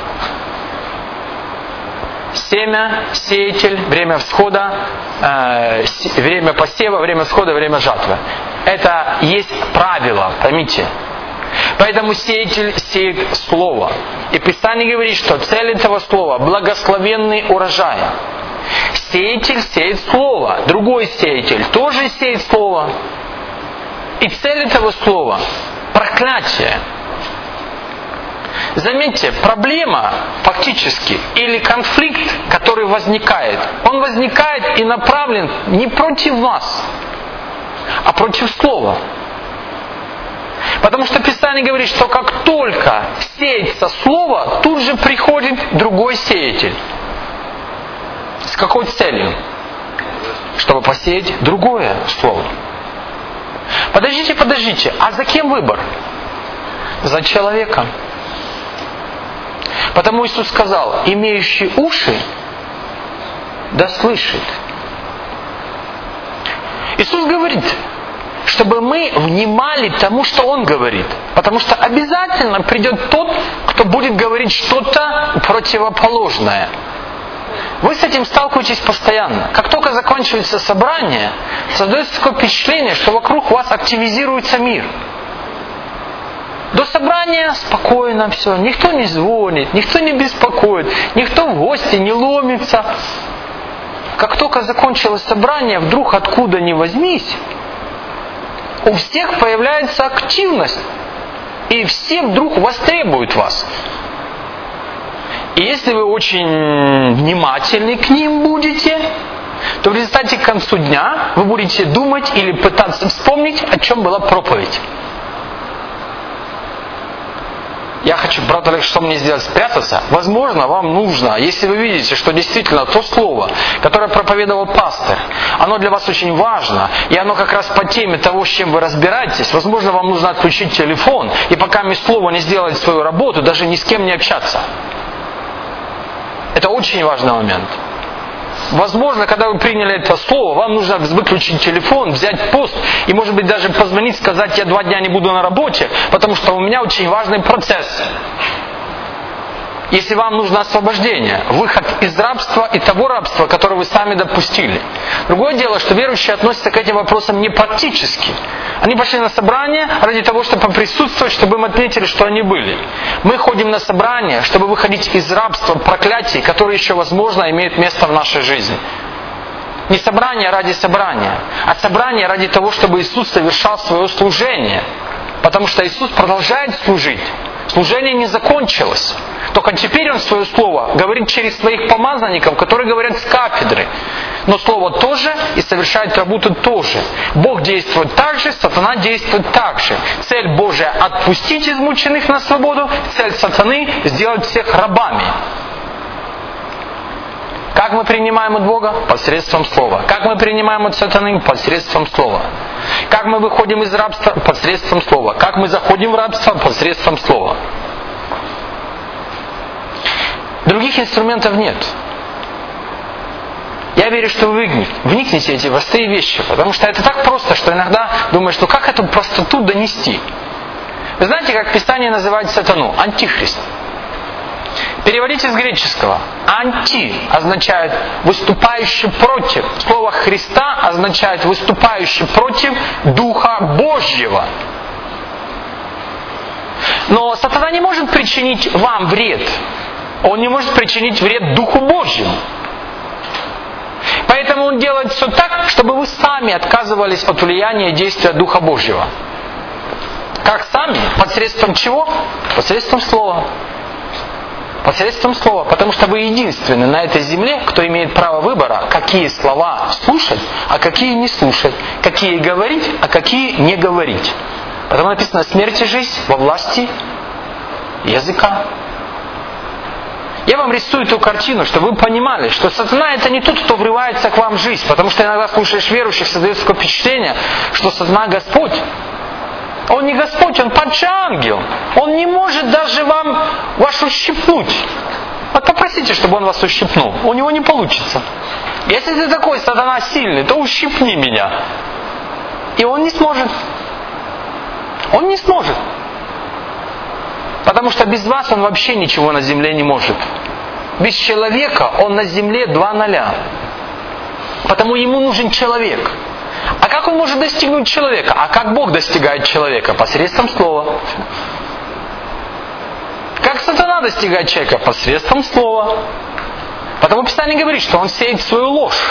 Семя, сеятель, время всхода, э, время посева, время всхода, время жатвы. Это есть правило, поймите. Поэтому сеятель сеет слово. И Писание говорит, что цель этого слова – благословенный урожай. Сеятель сеет слово. Другой сеятель тоже сеет слово. И цель этого слова – проклятие. Заметьте, проблема фактически или конфликт, который возникает, он возникает и направлен не против вас, а против слова. Потому что Писание говорит, что как только сеется слово, тут же приходит другой сеятель. С какой целью? Чтобы посеять другое слово. Подождите, подождите, а за кем выбор? За человеком. Потому Иисус сказал, имеющий уши, да слышит. Иисус говорит, чтобы мы внимали тому, что Он говорит. Потому что обязательно придет тот, кто будет говорить что-то противоположное. Вы с этим сталкиваетесь постоянно. Как только заканчивается собрание, создается такое впечатление, что вокруг вас активизируется мир. До собрания спокойно все, никто не звонит, никто не беспокоит, никто в гости не ломится. Как только закончилось собрание, вдруг откуда ни возьмись, у всех появляется активность, и все вдруг востребуют вас. И если вы очень внимательны к ним будете, то в результате к концу дня вы будете думать или пытаться вспомнить, о чем была проповедь. Я хочу, брат Олег, что мне сделать? Спрятаться? Возможно, вам нужно, если вы видите, что действительно то слово, которое проповедовал пастор, оно для вас очень важно, и оно как раз по теме того, с чем вы разбираетесь, возможно, вам нужно отключить телефон, и пока мне слово не сделает свою работу, даже ни с кем не общаться. Это очень важный момент. Возможно, когда вы приняли это слово, вам нужно выключить телефон, взять пост и, может быть, даже позвонить, сказать, я два дня не буду на работе, потому что у меня очень важный процесс. Если вам нужно освобождение, выход из рабства и того рабства, которое вы сами допустили. Другое дело, что верующие относятся к этим вопросам не практически. Они пошли на собрание ради того, чтобы поприсутствовать, чтобы им отметили, что они были. Мы ходим на собрание, чтобы выходить из рабства, проклятий, которые еще, возможно, имеют место в нашей жизни. Не собрание ради собрания, а собрание ради того, чтобы Иисус совершал свое служение. Потому что Иисус продолжает служить. Служение не закончилось. Только теперь Он свое слово говорит через своих помазанников, которые говорят с кафедры. Но слово тоже и совершает работу тоже. Бог действует так же, сатана действует так же. Цель Божия – отпустить измученных на свободу. Цель сатаны – сделать всех рабами. Как мы принимаем от Бога? Посредством слова. Как мы принимаем от сатаны? Посредством слова. Как мы выходим из рабства? Посредством слова. Как мы заходим в рабство? Посредством слова. Других инструментов нет. Я верю, что вы вникнете в эти простые вещи, потому что это так просто, что иногда думаешь, ну как эту простоту донести? Вы знаете, как Писание называет сатану? Антихрист. Переводите с греческого. Анти означает выступающий против. Слово Христа означает выступающий против Духа Божьего. Но сатана не может причинить вам вред. Он не может причинить вред Духу Божьему. Поэтому он делает все так, чтобы вы сами отказывались от влияния и действия Духа Божьего. Как сами? Посредством чего? Посредством слова. Посредством слова. Потому что вы единственны на этой земле, кто имеет право выбора, какие слова слушать, а какие не слушать. Какие говорить, а какие не говорить. Потому написано, смерть и жизнь во власти языка. Я вам рисую эту картину, чтобы вы понимали, что сатана это не тот, кто врывается к вам в жизнь. Потому что иногда слушаешь верующих, создается такое впечатление, что сатана Господь. Он не Господь, он падший ангел. Он не может даже вам вас ущипнуть. Вот попросите, чтобы он вас ущипнул. У него не получится. Если ты такой сатана сильный, то ущипни меня. И он не сможет. Он не сможет. Потому что без вас он вообще ничего на земле не может. Без человека он на земле два ноля. Потому ему нужен человек. А как он может достигнуть человека? А как Бог достигает человека? Посредством слова. Как сатана достигает человека? Посредством слова. Потому Писание говорит, что он сеет свою ложь.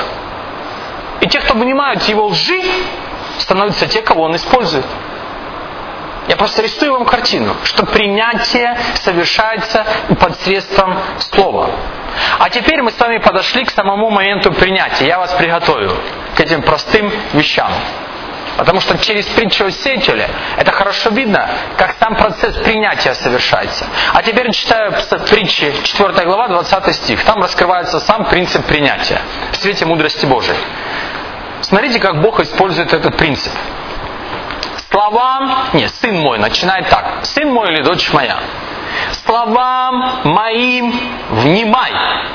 И те, кто понимают его лжи, становятся те, кого он использует. Я просто рисую вам картину, что принятие совершается посредством слова. А теперь мы с вами подошли к самому моменту принятия. Я вас приготовил к этим простым вещам. Потому что через притчу о сеятеле это хорошо видно, как сам процесс принятия совершается. А теперь читаю притчи, четвёртая глава, двадцатый стих. Там раскрывается сам принцип принятия в свете мудрости Божией. Смотрите, как Бог использует этот принцип. Словам, нет, сын мой, начинает так. Сын мой или дочь моя, словам моим внимай.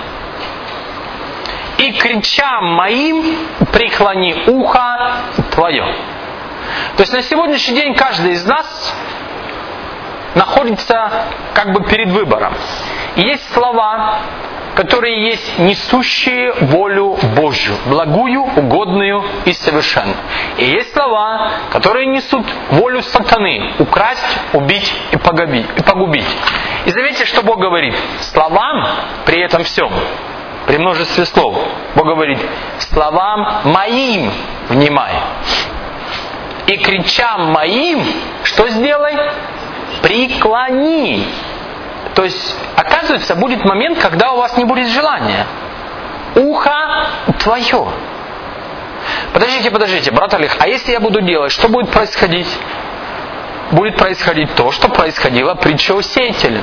И кричам моим преклони ухо твое. То есть на сегодняшний день каждый из нас находится как бы перед выбором. И есть слова, которые есть несущие волю Божью, благую, угодную и совершенную. И есть слова, которые несут волю сатаны, украсть, убить и погубить. И заметьте, что Бог говорит. Словам при этом всем, при множестве слов, Бог говорит, словам моим внимай. И кричам моим, что сделай? Преклони. То есть, оказывается, будет момент, когда у вас не будет желания. Ухо твое. Подождите, подождите, брат Олег, а если я буду делать, что будет происходить? Будет происходить то, что происходило притча о сеятеле.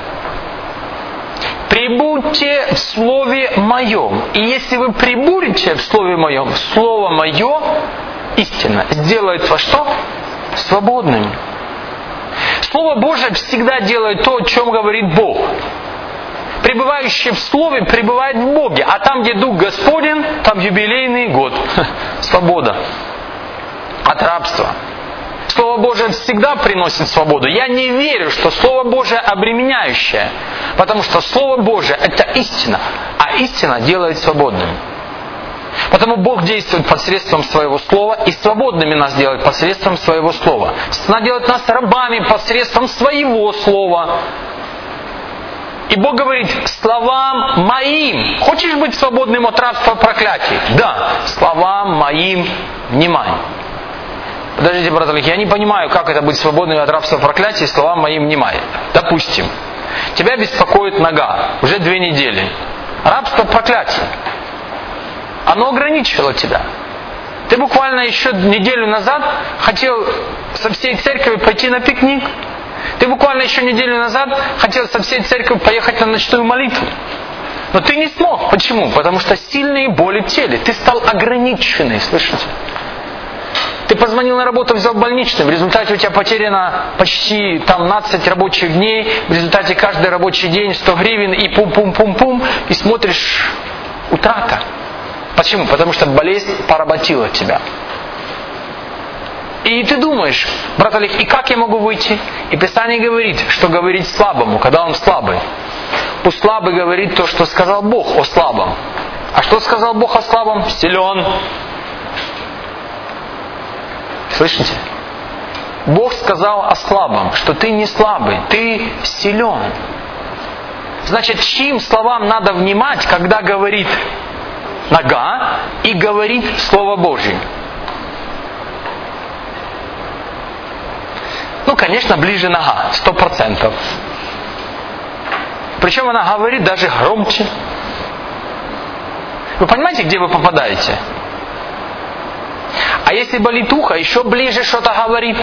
Прибудьте в Слове Моем. И если вы прибудете в Слове Моем, Слово Мое, истина, сделает вас что? Свободными. Слово Божие всегда делает то, о чем говорит Бог. Пребывающий в Слове пребывает в Боге. А там, где Дух Господень, там юбилейный год. Свобода от рабства. Слово Божие всегда приносит свободу. Я не верю, что Слово Божие обременяющее. Потому что Слово Божие – это истина. А истина делает свободным. Потому Бог действует посредством Своего Слова и свободными нас делает посредством Своего Слова. Она делает нас рабами посредством Своего Слова. И Бог говорит, словам моим. Хочешь быть свободным от рабства проклятий? Да, словам моим внимай. Подождите, брат Олег, я не понимаю, как это быть свободным от рабства проклятий, словам моим внимай. Допустим, тебя беспокоит нога уже две недели. Рабство проклятий. Оно ограничивало тебя. Ты буквально еще неделю назад хотел со всей церковью пойти на пикник. Ты буквально еще неделю назад хотел со всей церковью поехать на ночную молитву. Но ты не смог. Почему? Потому что сильные боли в теле. Ты стал ограниченный, слышите? Ты позвонил на работу, взял больничный. В результате у тебя потеряно почти там пятнадцать рабочих дней. В результате каждый рабочий день сто гривен и пум-пум-пум-пум. И смотришь, утрата. Почему? Потому что болезнь поработила тебя. И ты думаешь, брат Олег, и как я могу выйти? И Писание говорит, что говорить слабому, когда он слабый. Пусть слабый говорит то, что сказал Бог о слабом. А что сказал Бог о слабом? Силен. Слышите? Бог сказал о слабом, что ты не слабый, ты силен. Значит, чьим словам надо внимать, когда говорит нога и говорит Слово Божье? Ну, конечно, ближе нога, сто процентов. Причем она говорит даже громче. Вы понимаете, где вы попадаете? А если болит ухо, еще ближе что-то говорит.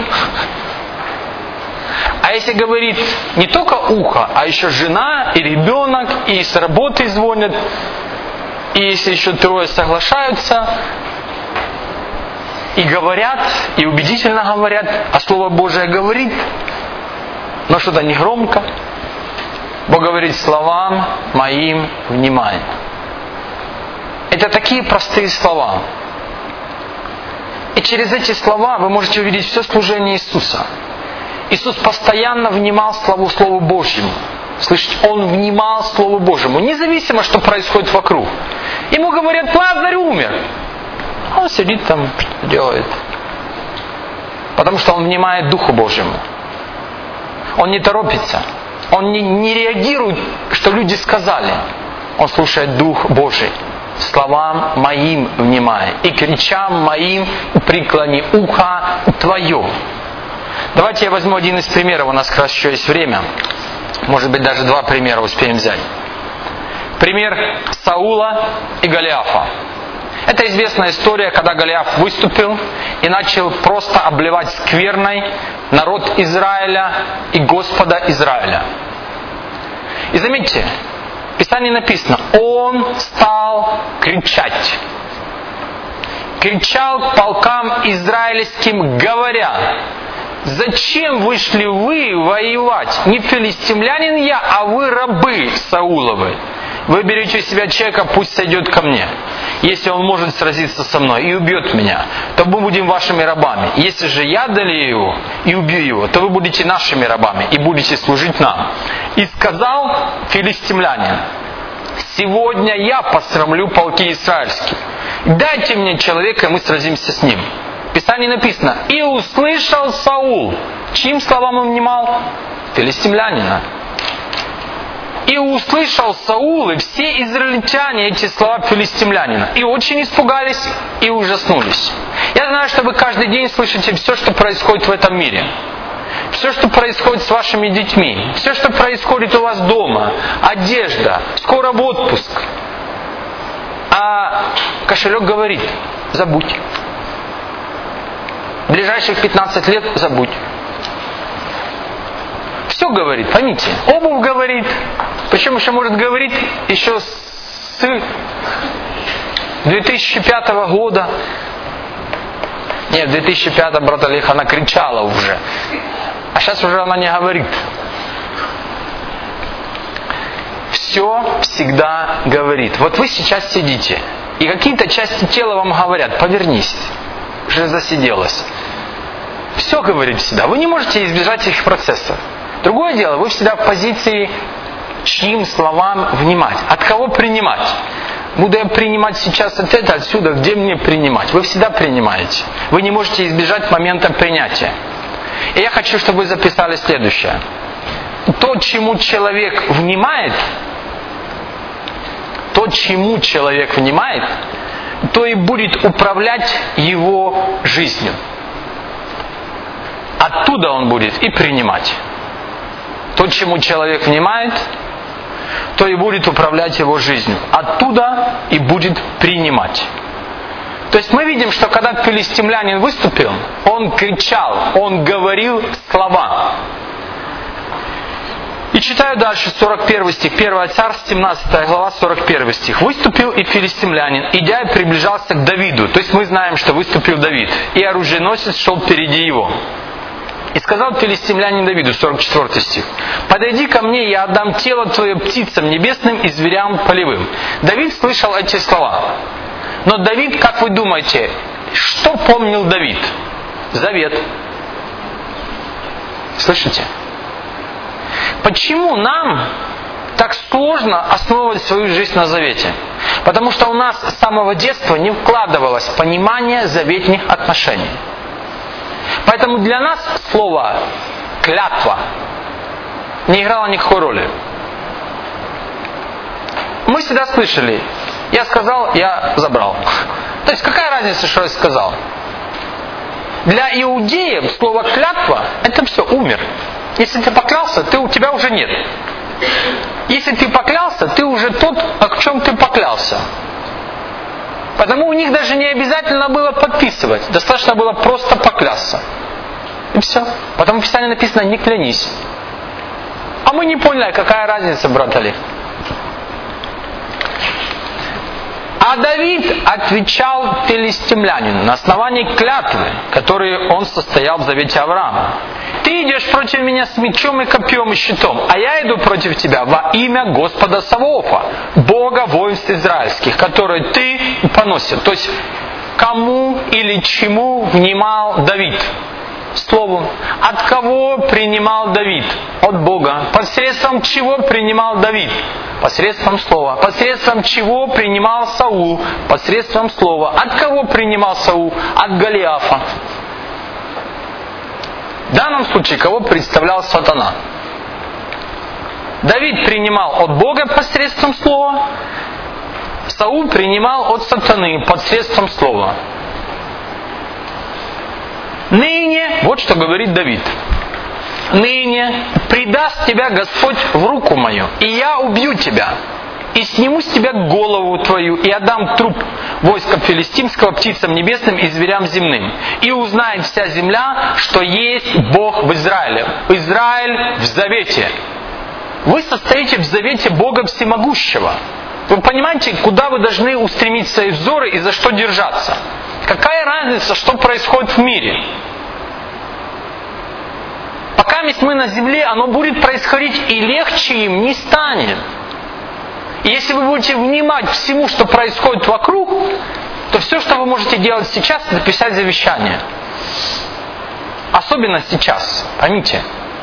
А если говорит не только ухо, а еще жена и ребенок, и с работы звонят, и если еще трое соглашаются, и говорят, и убедительно говорят, а Слово Божие говорит, но что-то не громко. Бог говорит, словам моим внимай. Это такие простые слова. И через эти слова вы можете увидеть все служение Иисуса. Иисус постоянно внимал Слову, Слову Божьему. Слышите, Он внимал Слову Божьему, независимо, что происходит вокруг. Ему говорят, Лазарь умер. Он сидит там, что делает. Потому что он внимает Духу Божьему. Он не торопится. Он не, не реагирует, что люди сказали. Он слушает Дух Божий. Словам моим внимай. И кричам моим преклони ухо твое. Давайте я возьму один из примеров, у нас как раз еще есть время. Может быть, даже два примера успеем взять. Пример Саула и Голиафа. Это известная история, когда Голиаф выступил и начал просто обливать скверной народ Израиля и Господа Израиля. И заметьте, в Писании написано, он стал кричать. Кричал к полкам израильским, говоря: «Зачем вышли вы воевать? Не филистимлянин я, а вы рабы Сауловы. Вы берете у себя человека, пусть сойдет ко мне. Если он может сразиться со мной и убьет меня, то мы будем вашими рабами. Если же я одолею его и убью его, то вы будете нашими рабами и будете служить нам». И сказал филистимлянин: «Сегодня я посрамлю полки израильские. Дайте мне человека, и мы сразимся с ним». В Писании написано: «И услышал Саул». Чьим словам он внимал? Филистимлянина. «И услышал Саул и все израильтяне эти слова филистимлянина, и очень испугались и ужаснулись». Я знаю, что вы каждый день слышите все, что происходит в этом мире. Все, что происходит с вашими детьми. Все, что происходит у вас дома. Одежда. Скоро в отпуск. А кошелек говорит: забудь. Ближайших пятнадцать лет забудь. Все говорит, поймите. Обувь говорит. Причем еще может говорить еще с две тысячи пятого года. Нет, в две тысячи пятом, брат Олег, она кричала уже. А сейчас уже она не говорит. Все всегда говорит. Вот вы сейчас сидите, и какие-то части тела вам говорят: повернись, уже засиделась. Все говорит всегда. Вы не можете избежать этих процессов. Другое дело, вы всегда в позиции, чьим словам внимать, от кого принимать. Буду я принимать сейчас от этого, отсюда, где мне принимать? Вы всегда принимаете. Вы не можете избежать момента принятия. И я хочу, чтобы вы записали следующее. То, чему человек внимает, то, чему человек внимает, то и будет управлять его жизнью. Оттуда он будет и принимать. То, чему человек внимает, то и будет управлять его жизнью. Оттуда и будет принимать. То есть мы видим, что когда филистимлянин выступил, он кричал, он говорил слова. И читаю дальше, сорок первый стих, первое Царств, семнадцатая глава, сорок первый стих. «Выступил и филистимлянин, идя и приближался к Давиду». То есть мы знаем, что выступил Давид. «И оруженосец шел впереди его. И сказал филистимлянин Давиду», сорок четвёртый стих: «Подойди ко мне, я отдам тело твое птицам небесным и зверям полевым». Давид слышал эти слова. Но Давид, как вы думаете, что помнил Давид? Завет. Слышите? Почему нам так сложно основывать свою жизнь на завете? Потому что у нас с самого детства не вкладывалось понимание заветных отношений. Поэтому для нас слово «клятва» не играло никакой роли. Мы всегда слышали: я сказал, я забрал. То есть какая разница, что я сказал? Для иудеев слово «клятва» — это все, умер. Если ты поклялся, ты, у тебя уже нет. Если ты поклялся, ты уже тот, о чем ты поклялся. Потому у них даже не обязательно было подписывать. Достаточно было просто поклясться. И все. Потому в Писании написано: не клянись. А мы не поняли, какая разница, брат Олег. А Давид отвечал филистимлянину на основании клятвы, которую он состоял в завете Авраама: «Ты идешь против меня с мечом и копьем и щитом, а я иду против тебя во имя Господа Саваофа, Бога воинств израильских, которые ты поносишь». То есть, кому или чему внимал Давид? Словом. От кого принимал Давид? От Бога. Посредством чего принимал Давид? Посредством слова. Посредством чего принимал Саул? Посредством слова. От кого принимал Саул? От Голиафа. В данном случае кого представлял сатана? Давид принимал от Бога посредством слова. Саул принимал от сатаны посредством слова. Ныне, вот что говорит Давид: ныне предаст тебя Господь в руку мою, и я убью тебя, и сниму с тебя голову твою, и отдам труп войска филистимского птицам небесным и зверям земным. И узнает вся земля, что есть Бог в Израиле. Израиль в завете. Вы состоите в завете Бога Всемогущего. Вы понимаете, куда вы должны устремить свои взоры и за что держаться? Какая разница, что происходит в мире? Пока мы на земле, оно будет происходить, и легче им не станет. И если вы будете внимать всему, что происходит вокруг, то все, что вы можете делать сейчас, это писать завещание. Особенно сейчас, поймите.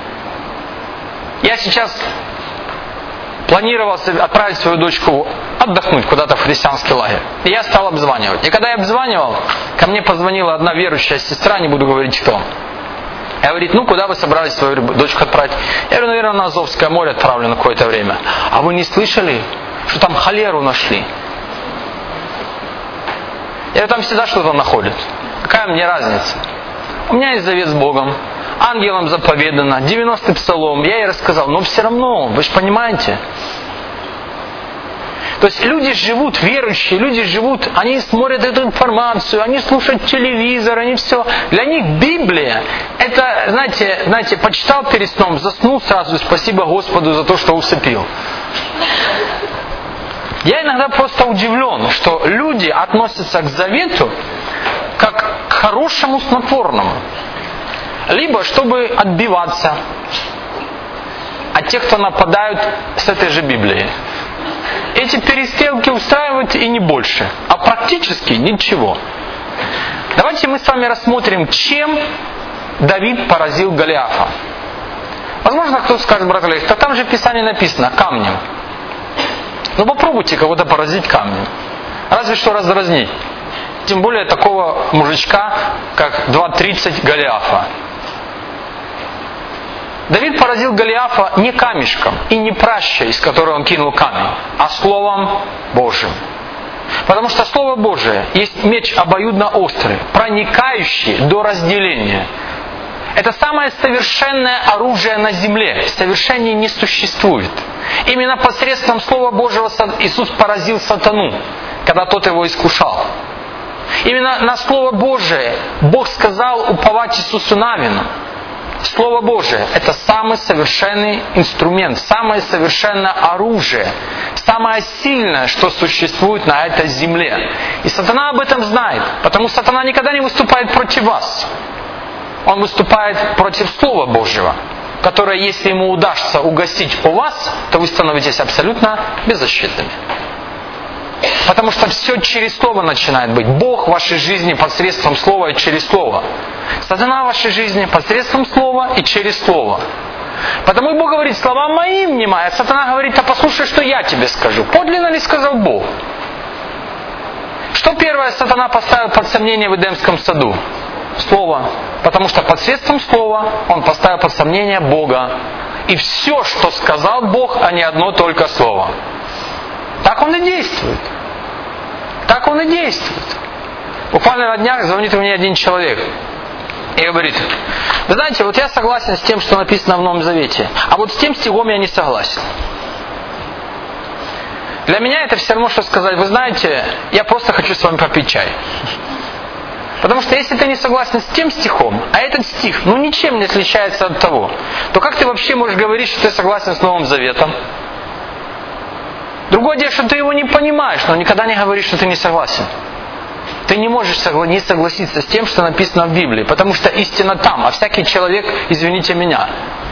Я сейчас планировал отправить свою дочку отдохнуть куда-то в христианский лагерь. И я стал обзванивать. И когда я обзванивал, ко мне позвонила одна верующая сестра, не буду говорить кто. И говорит, ну куда вы собрались свою дочку отправить? Я говорю, наверное, на Азовское море отправлю на какое-то время. А вы не слышали, что там холеру нашли? Я говорю, там всегда что-то находят. Какая мне разница? У меня есть завет с Богом. Ангелам заповедано. девяностый псалом. Я ей рассказал. Но все равно, вы же понимаете. То есть люди живут, верующие, люди живут, они смотрят эту информацию, они слушают телевизор, они все. Для них Библия, это, знаете, знаете, почитал перед сном, заснул сразу, спасибо Господу за то, что усыпил. Я иногда просто удивлен, что люди относятся к завету как к хорошему снотворному. Либо чтобы отбиваться от тех, кто нападают с этой же Библией. Эти перестрелки устраивают и не больше, а практически ничего. Давайте мы с вами рассмотрим, чем Давид поразил Голиафа. Возможно, кто-то скажет, брат Олег, да там же в Писании написано камнем. Ну попробуйте кого-то поразить камнем. Разве что раздразнить. Тем более такого мужичка, как два тридцать Голиафа. Давид поразил Голиафа не камешком и не пращей, из которой он кинул камень, а Словом Божьим. Потому что Слово Божие есть меч обоюдно острый, проникающий до разделения. Это самое совершенное оружие на земле. Совершеннее не существует. Именно посредством Слова Божьего Иисус поразил сатану, когда тот его искушал. Именно на Слово Божие Бог сказал уповать Иисусу Навину. Слово Божие – это самый совершенный инструмент, самое совершенное оружие, самое сильное, что существует на этой земле. И сатана об этом знает, потому что сатана никогда не выступает против вас. Он выступает против Слова Божьего, которое, если ему удастся угасить у вас, то вы становитесь абсолютно беззащитными. Потому что все через Слово начинает быть. Бог в вашей жизни посредством Слова и через Слово. Сатана в вашей жизни посредством Слова и через Слово. Потому и Бог говорит, слова мои внимай, а сатана говорит, а послушай, что я тебе скажу. Подлинно ли сказал Бог? Что первое сатана поставил под сомнение в Эдемском саду? Слово. Потому что посредством Слова он поставил под сомнение Бога. И все, что сказал Бог, а не одно только Слово. Так он и действует. Так он и действует. Буквально на днях звонит мне один человек и говорит, вы знаете, вот я согласен с тем, что написано в Новом Завете, а вот с тем стихом я не согласен. Для меня это все равно, что сказать, вы знаете, я просто хочу с вами попить чай. Потому что если ты не согласен с тем стихом, а этот стих, ну ничем не отличается от того, то как ты вообще можешь говорить, что ты согласен с Новым Заветом? Другое дело, что ты его не понимаешь, но никогда не говоришь, что ты не согласен. Ты не можешь не согласиться с тем, что написано в Библии, потому что истина там, а всякий человек, извините меня,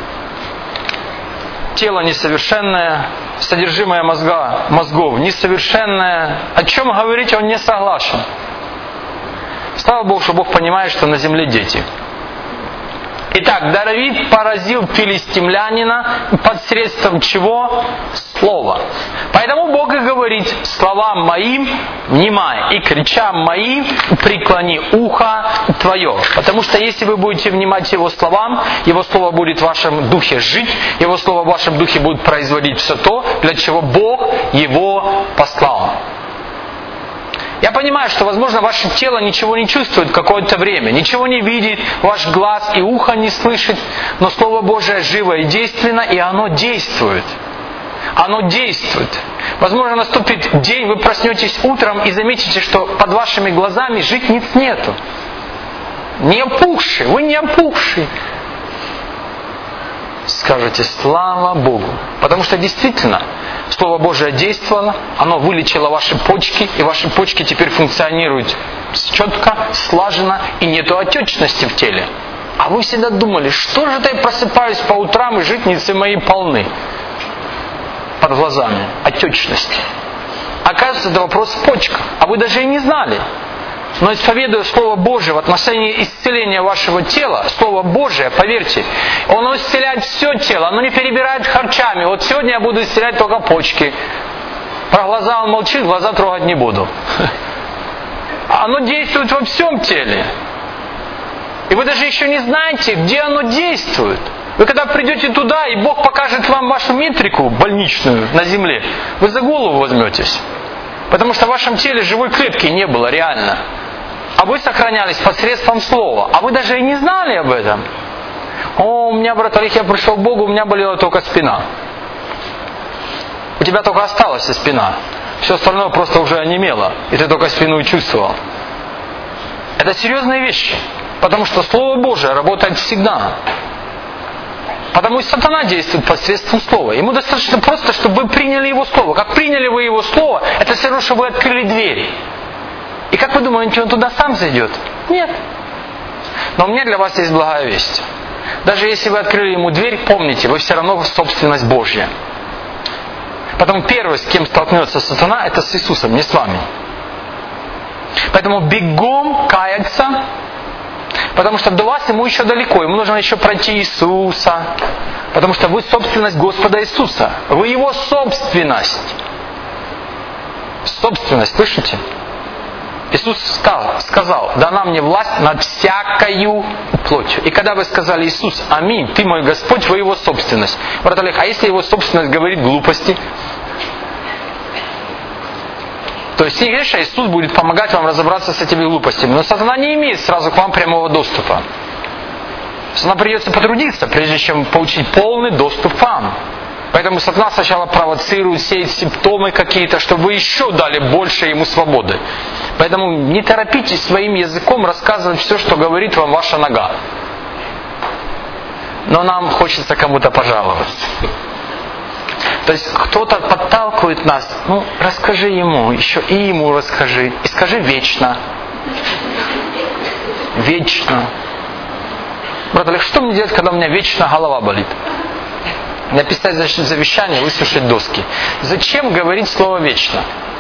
тело несовершенное, содержимое мозга, мозгов несовершенное, о чем говорить он не согласен. Слава Богу, что Бог понимает, что на земле дети. Итак, Давид поразил филистимлянина посредством чего? Слова. Поэтому Бог и говорит, словам моим внимай, и кричам моим преклони ухо твое. Потому что если вы будете внимать Его словам, Его слово будет в вашем духе жить, Его слово в вашем духе будет производить все то, для чего Бог Его послал. Я понимаю, что, возможно, ваше тело ничего не чувствует какое-то время, ничего не видит, ваш глаз и ухо не слышит, но Слово Божие живо и действенно, и оно действует. Оно действует. Возможно, наступит день, вы проснетесь утром и заметите, что под вашими глазами житниц нету. Не опухший, вы не опухший. Скажете, слава Богу. Потому что действительно, Слово Божие действовало, оно вылечило ваши почки, и ваши почки теперь функционируют четко, слаженно, и нету отечности в теле. А вы всегда думали, что же это я просыпаюсь по утрам, и житницы мои полны под глазами, отечности. Оказывается, это вопрос в почках, а вы даже и не знали. Но исповедуя Слово Божие в отношении исцеления вашего тела, Слово Божие, поверьте, оно исцеляет все тело, оно не перебирает харчами. Вот сегодня я буду исцелять только почки. Про глаза он молчит, глаза трогать не буду. Оно действует во всем теле. И вы даже еще не знаете, где оно действует. Вы когда придете туда, и Бог покажет вам вашу метрику больничную на земле, вы за голову возьметесь. Потому что в вашем теле живой клетки не было реально. А вы сохранялись посредством Слова. А вы даже и не знали об этом. О, у меня, брат Олег, я пришел к Богу, у меня болела только спина. У тебя только осталась спина. Все остальное просто уже онемело. И ты только спину чувствовал. Это серьезные вещи. Потому что Слово Божие работает всегда. Потому и сатана действует посредством Слова. Ему достаточно просто, чтобы вы приняли Его Слово. Как приняли вы Его Слово, это все равно, что вы открыли двери. И как вы думаете, он туда сам зайдет? Нет. Но у меня для вас есть благая весть. Даже если вы открыли ему дверь, помните, вы все равно собственность Божья. Потому первый, с кем столкнется сатана, это с Иисусом, не с вами. Поэтому бегом каяться. Потому что до вас ему еще далеко. Ему нужно еще пройти Иисуса. Потому что вы собственность Господа Иисуса. Вы Его собственность. Собственность, слышите? Иисус сказал, дана мне власть над всякою плотью. И когда вы сказали, Иисус, аминь, ты мой Господь, вы Его собственность. Брат Олег, а если Его собственность говорит глупости? То есть не говоришь, что Иисус будет помогать вам разобраться с этими глупостями. Но сатана не имеет сразу к вам прямого доступа. Сатана придется потрудиться, прежде чем получить полный доступ к вам. Поэтому сатана сначала провоцирует, сеет симптомы какие-то, чтобы вы еще дали больше ему свободы. Поэтому не торопитесь своим языком рассказывать все, что говорит вам ваша нога. Но нам хочется кому-то пожаловаться. То есть кто-то подталкивает нас, ну расскажи ему, еще и ему расскажи. И скажи вечно. Вечно. Брат Олег, что мне делать, когда у меня вечно голова болит? Написать завещание, высушить доски. Зачем говорить слово вечно?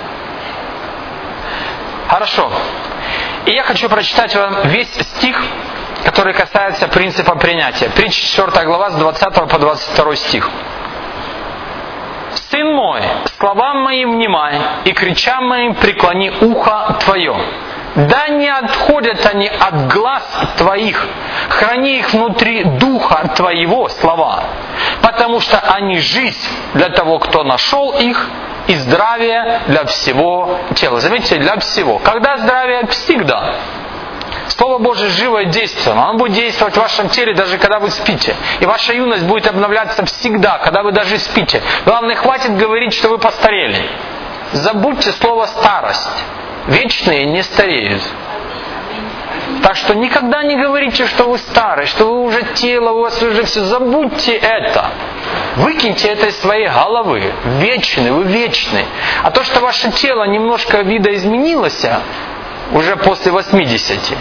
Хорошо. И я хочу прочитать вам весь стих, который касается принципа принятия. Притча четвёртая глава с двадцатого по двадцать второй стих. «Сын мой, словам моим внимай, и кричам моим преклони ухо твое. Да не отходят они от глаз твоих, храни их внутри духа твоего слова, потому что они жизнь для того, кто нашел их, и здравие для всего тела». Заметьте, для всего. Когда здравие? Всегда. Слово Божие живо и действенно. Оно будет действовать в вашем теле, даже когда вы спите. И ваша юность будет обновляться всегда, когда вы даже спите. Главное, хватит говорить, что вы постарели. Забудьте слово «старость». Вечные не стареют. Так что никогда не говорите, что вы старый, что вы уже тело, у вас уже все. Забудьте это. Выкиньте это из своей головы. Вечный, вы вечный. А то, что ваше тело немножко видоизменилось уже после восьмидесяти,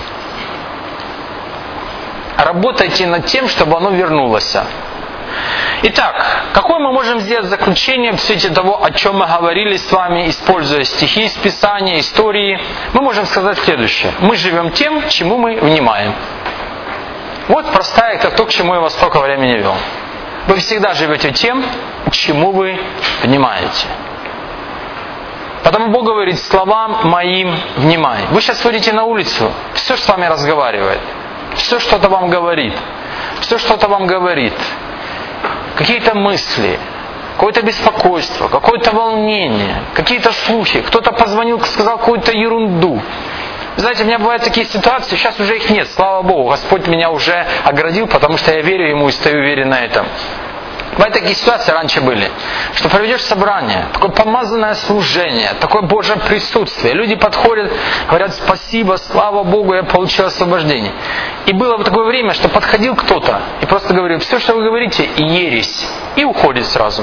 работайте над тем, чтобы оно вернулось. Итак, какое мы можем сделать заключение в свете того, о чем мы говорили с вами, используя стихи из Писания, истории? Мы можем сказать следующее. Мы живем тем, чему мы внимаем. Вот простая, это то, к чему я вас столько времени вел. Вы всегда живете тем, чему вы внимаете. Потому Бог говорит, словам моим внимай. Вы сейчас ходите на улицу, все с вами разговаривает. Все что-то вам говорит. Все что-то вам говорит. Какие-то мысли, какое-то беспокойство, какое-то волнение, какие-то слухи, кто-то позвонил, сказал какую-то ерунду. Знаете, у меня бывают такие ситуации, сейчас уже их нет, слава Богу, Господь меня уже оградил, потому что я верю Ему и стою уверен на этом. Бывают такие ситуации, раньше были, что проведешь собрание, такое помазанное служение, такое Божье присутствие. Люди подходят, говорят: спасибо, слава Богу, я получил освобождение. И было такое время, что подходил кто-то и просто говорил: все, что вы говорите, ересь. И уходит сразу.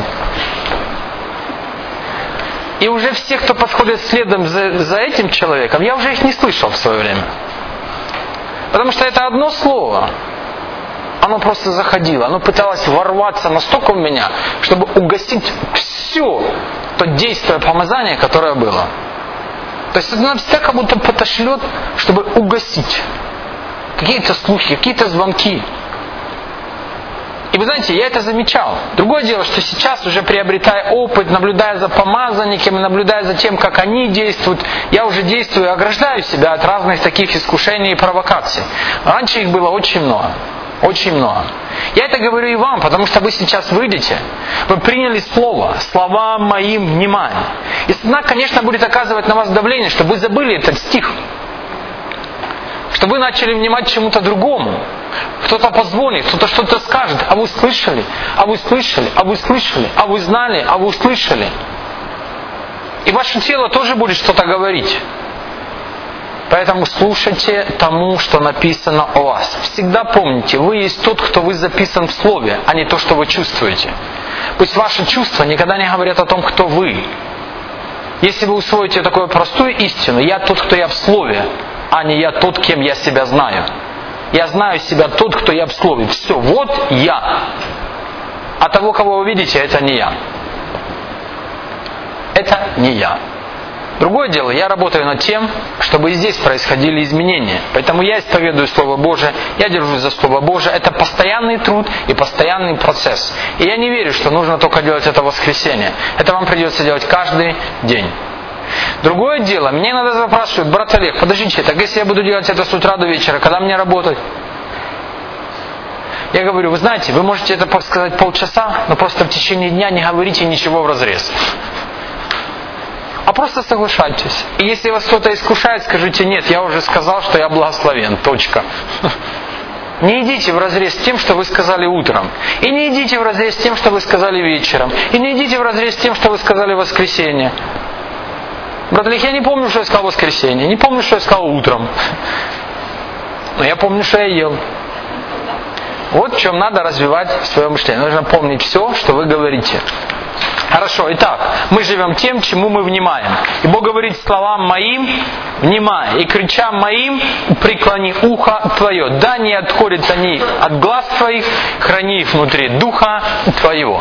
И уже все, кто подходит следом за, за этим человеком, я уже их не слышал в свое время. Потому что это одно слово. Оно просто заходило, оно пыталось ворваться настолько в меня, чтобы угасить все то действие помазания, которое было. То есть она всегда как будто подошлет, чтобы угасить какие-то слухи, какие-то звонки. И вы знаете, я это замечал. Другое дело, что сейчас, уже приобретая опыт, наблюдая за помазанниками, наблюдая за тем, как они действуют, я уже действую и ограждаю себя от разных таких искушений и провокаций. Раньше их было очень много. Очень много. Я это говорю и вам, потому что вы сейчас выйдете, вы приняли слово, слова моим внимание. И сатана, конечно, будет оказывать на вас давление, чтобы вы забыли этот стих. Чтобы вы начали внимать чему-то другому. Кто-то позвонит, кто-то что-то скажет, а вы слышали, а вы слышали, а вы слышали, а вы знали, а вы услышали. И ваше тело тоже будет что-то говорить. Поэтому слушайте тому, что написано о вас. Всегда помните, вы есть тот, кто вы записан в Слове, а не то, что вы чувствуете. Пусть ваши чувства никогда не говорят о том, кто вы. Если вы усвоите такую простую истину: я тот, кто я в Слове, а не я тот, кем я себя знаю. Я знаю себя тот, кто я в Слове. Все, вот я. А того, кого вы видите, это не я. Это не я. Другое дело, я работаю над тем, чтобы и здесь происходили изменения. Поэтому я исповедую Слово Божие, я держусь за Слово Божие. Это постоянный труд и постоянный процесс. И я не верю, что нужно только делать это в воскресенье. Это вам придется делать каждый день. Другое дело, мне иногда спрашивают: брат Олег, подождите, так если я буду делать это с утра до вечера, когда мне работать? Я говорю: вы знаете, вы можете это сказать полчаса, но просто в течение дня не говорите ничего вразрез. А просто соглашайтесь. И если вас кто-то искушает, скажите: нет, я уже сказал, что я благословен. Точка. Не идите вразрез с тем, что вы сказали утром. И не идите вразрез с тем, что вы сказали вечером. И не идите вразрез с тем, что вы сказали в воскресенье. Брат Олег, я не помню, что я сказал в воскресенье. Не помню, что я сказал утром. Но я помню, что я ел. Вот в чем надо развивать свое мышление. Нужно помнить все, что вы говорите. Хорошо, итак, мы живем тем, чему мы внимаем. И Бог говорит: словам моим внимай, и кричам моим преклони ухо твое. Да не отходят они от глаз твоих, храни их внутри духа твоего.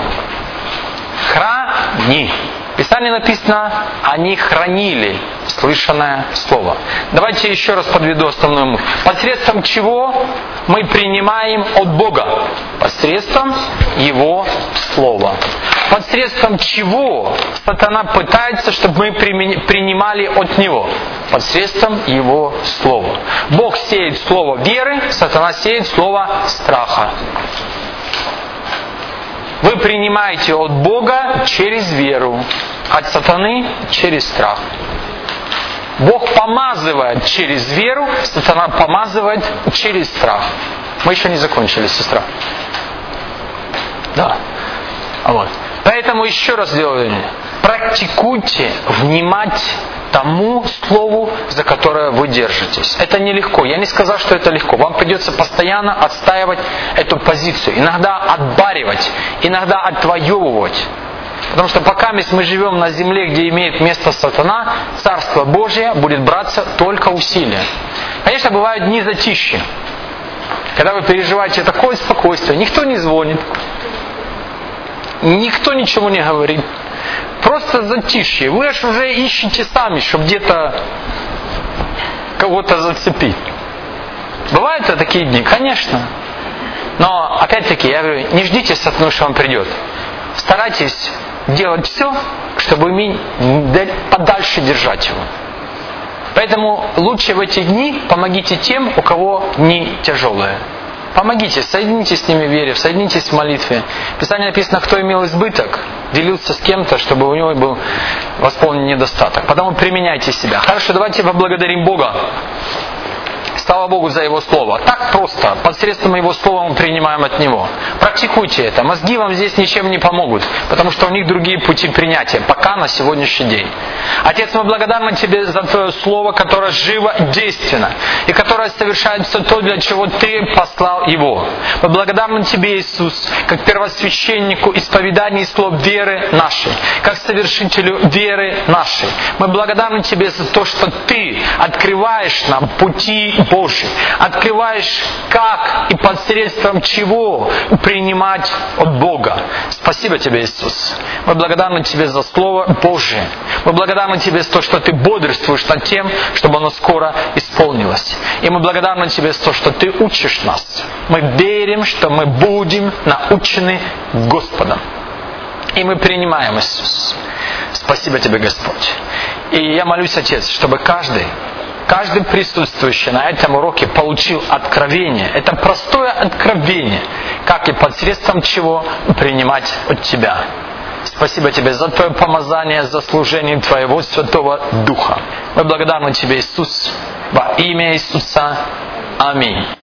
Храни. В Писании написано: они хранили слышанное слово. Давайте еще раз подведу основную мысль. Посредством чего мы принимаем от Бога? Посредством Его Слова. Посредством чего сатана пытается, чтобы мы принимали от Него? Посредством Его Слова. Бог сеет слово веры, сатана сеет слово страха. Вы принимаете от Бога через веру, от сатаны через страх. Бог помазывает через веру, сатана помазывает через страх. Мы еще не закончили, сестра. Да. Вот. Поэтому еще раз делаю: практикуйте внимать тому слову, за которое вы держитесь. Это нелегко. Я не сказал, что это легко. Вам придется постоянно отстаивать эту позицию. Иногда отбаривать, иногда отвоевывать. Потому что пока мы живем на земле, где имеет место сатана, Царство Божие будет браться только усилия. Конечно, бывают дни затишья, когда вы переживаете такое спокойствие, никто не звонит, никто ничего не говорит. Просто затишье. Вы аж уже ищете сами, чтобы где-то кого-то зацепить. Бывают ли такие дни? Конечно. Но, опять-таки, я говорю, не ждите сатану, что он придет. Старайтесь делать все, чтобы подальше держать его. Поэтому лучше в эти дни помогите тем, у кого дни тяжелые. Помогите, соединитесь с ними в вере, соединитесь в молитве. В Писании написано, кто имел избыток, делился с кем-то, чтобы у него был восполнен недостаток. Потому применяйте себя. Хорошо, давайте поблагодарим Бога. Слава Богу за Его Слово. Так просто. Посредством Его Слова мы принимаем от Него. Практикуйте это. Мозги вам здесь ничем не помогут, потому что у них другие пути принятия, пока на сегодняшний день. Отец, мы благодарны Тебе за Твое Слово, которое живо и действенно, и которое совершает все то, для чего Ты послал Его. Мы благодарны Тебе, Иисус, как первосвященнику исповедания слов веры нашей, как совершителю веры нашей. Мы благодарны Тебе за то, что Ты открываешь нам пути Божий. Открываешь, как и посредством чего принимать от Бога. Спасибо Тебе, Иисус. Мы благодарны Тебе за Слово Божие. Мы благодарны Тебе за то, что Ты бодрствуешь над тем, чтобы оно скоро исполнилось. И мы благодарны Тебе за то, что Ты учишь нас. Мы верим, что мы будем научены Господом. И мы принимаем, Иисус. Спасибо Тебе, Господь. И я молюсь, Отец, чтобы каждый Каждый присутствующий на этом уроке получил откровение. Это простое откровение, как и посредством чего принимать от Тебя. Спасибо Тебе за Твое помазание, за служение Твоего Святого Духа. Мы благодарны Тебе, Иисус, во имя Иисуса. Аминь.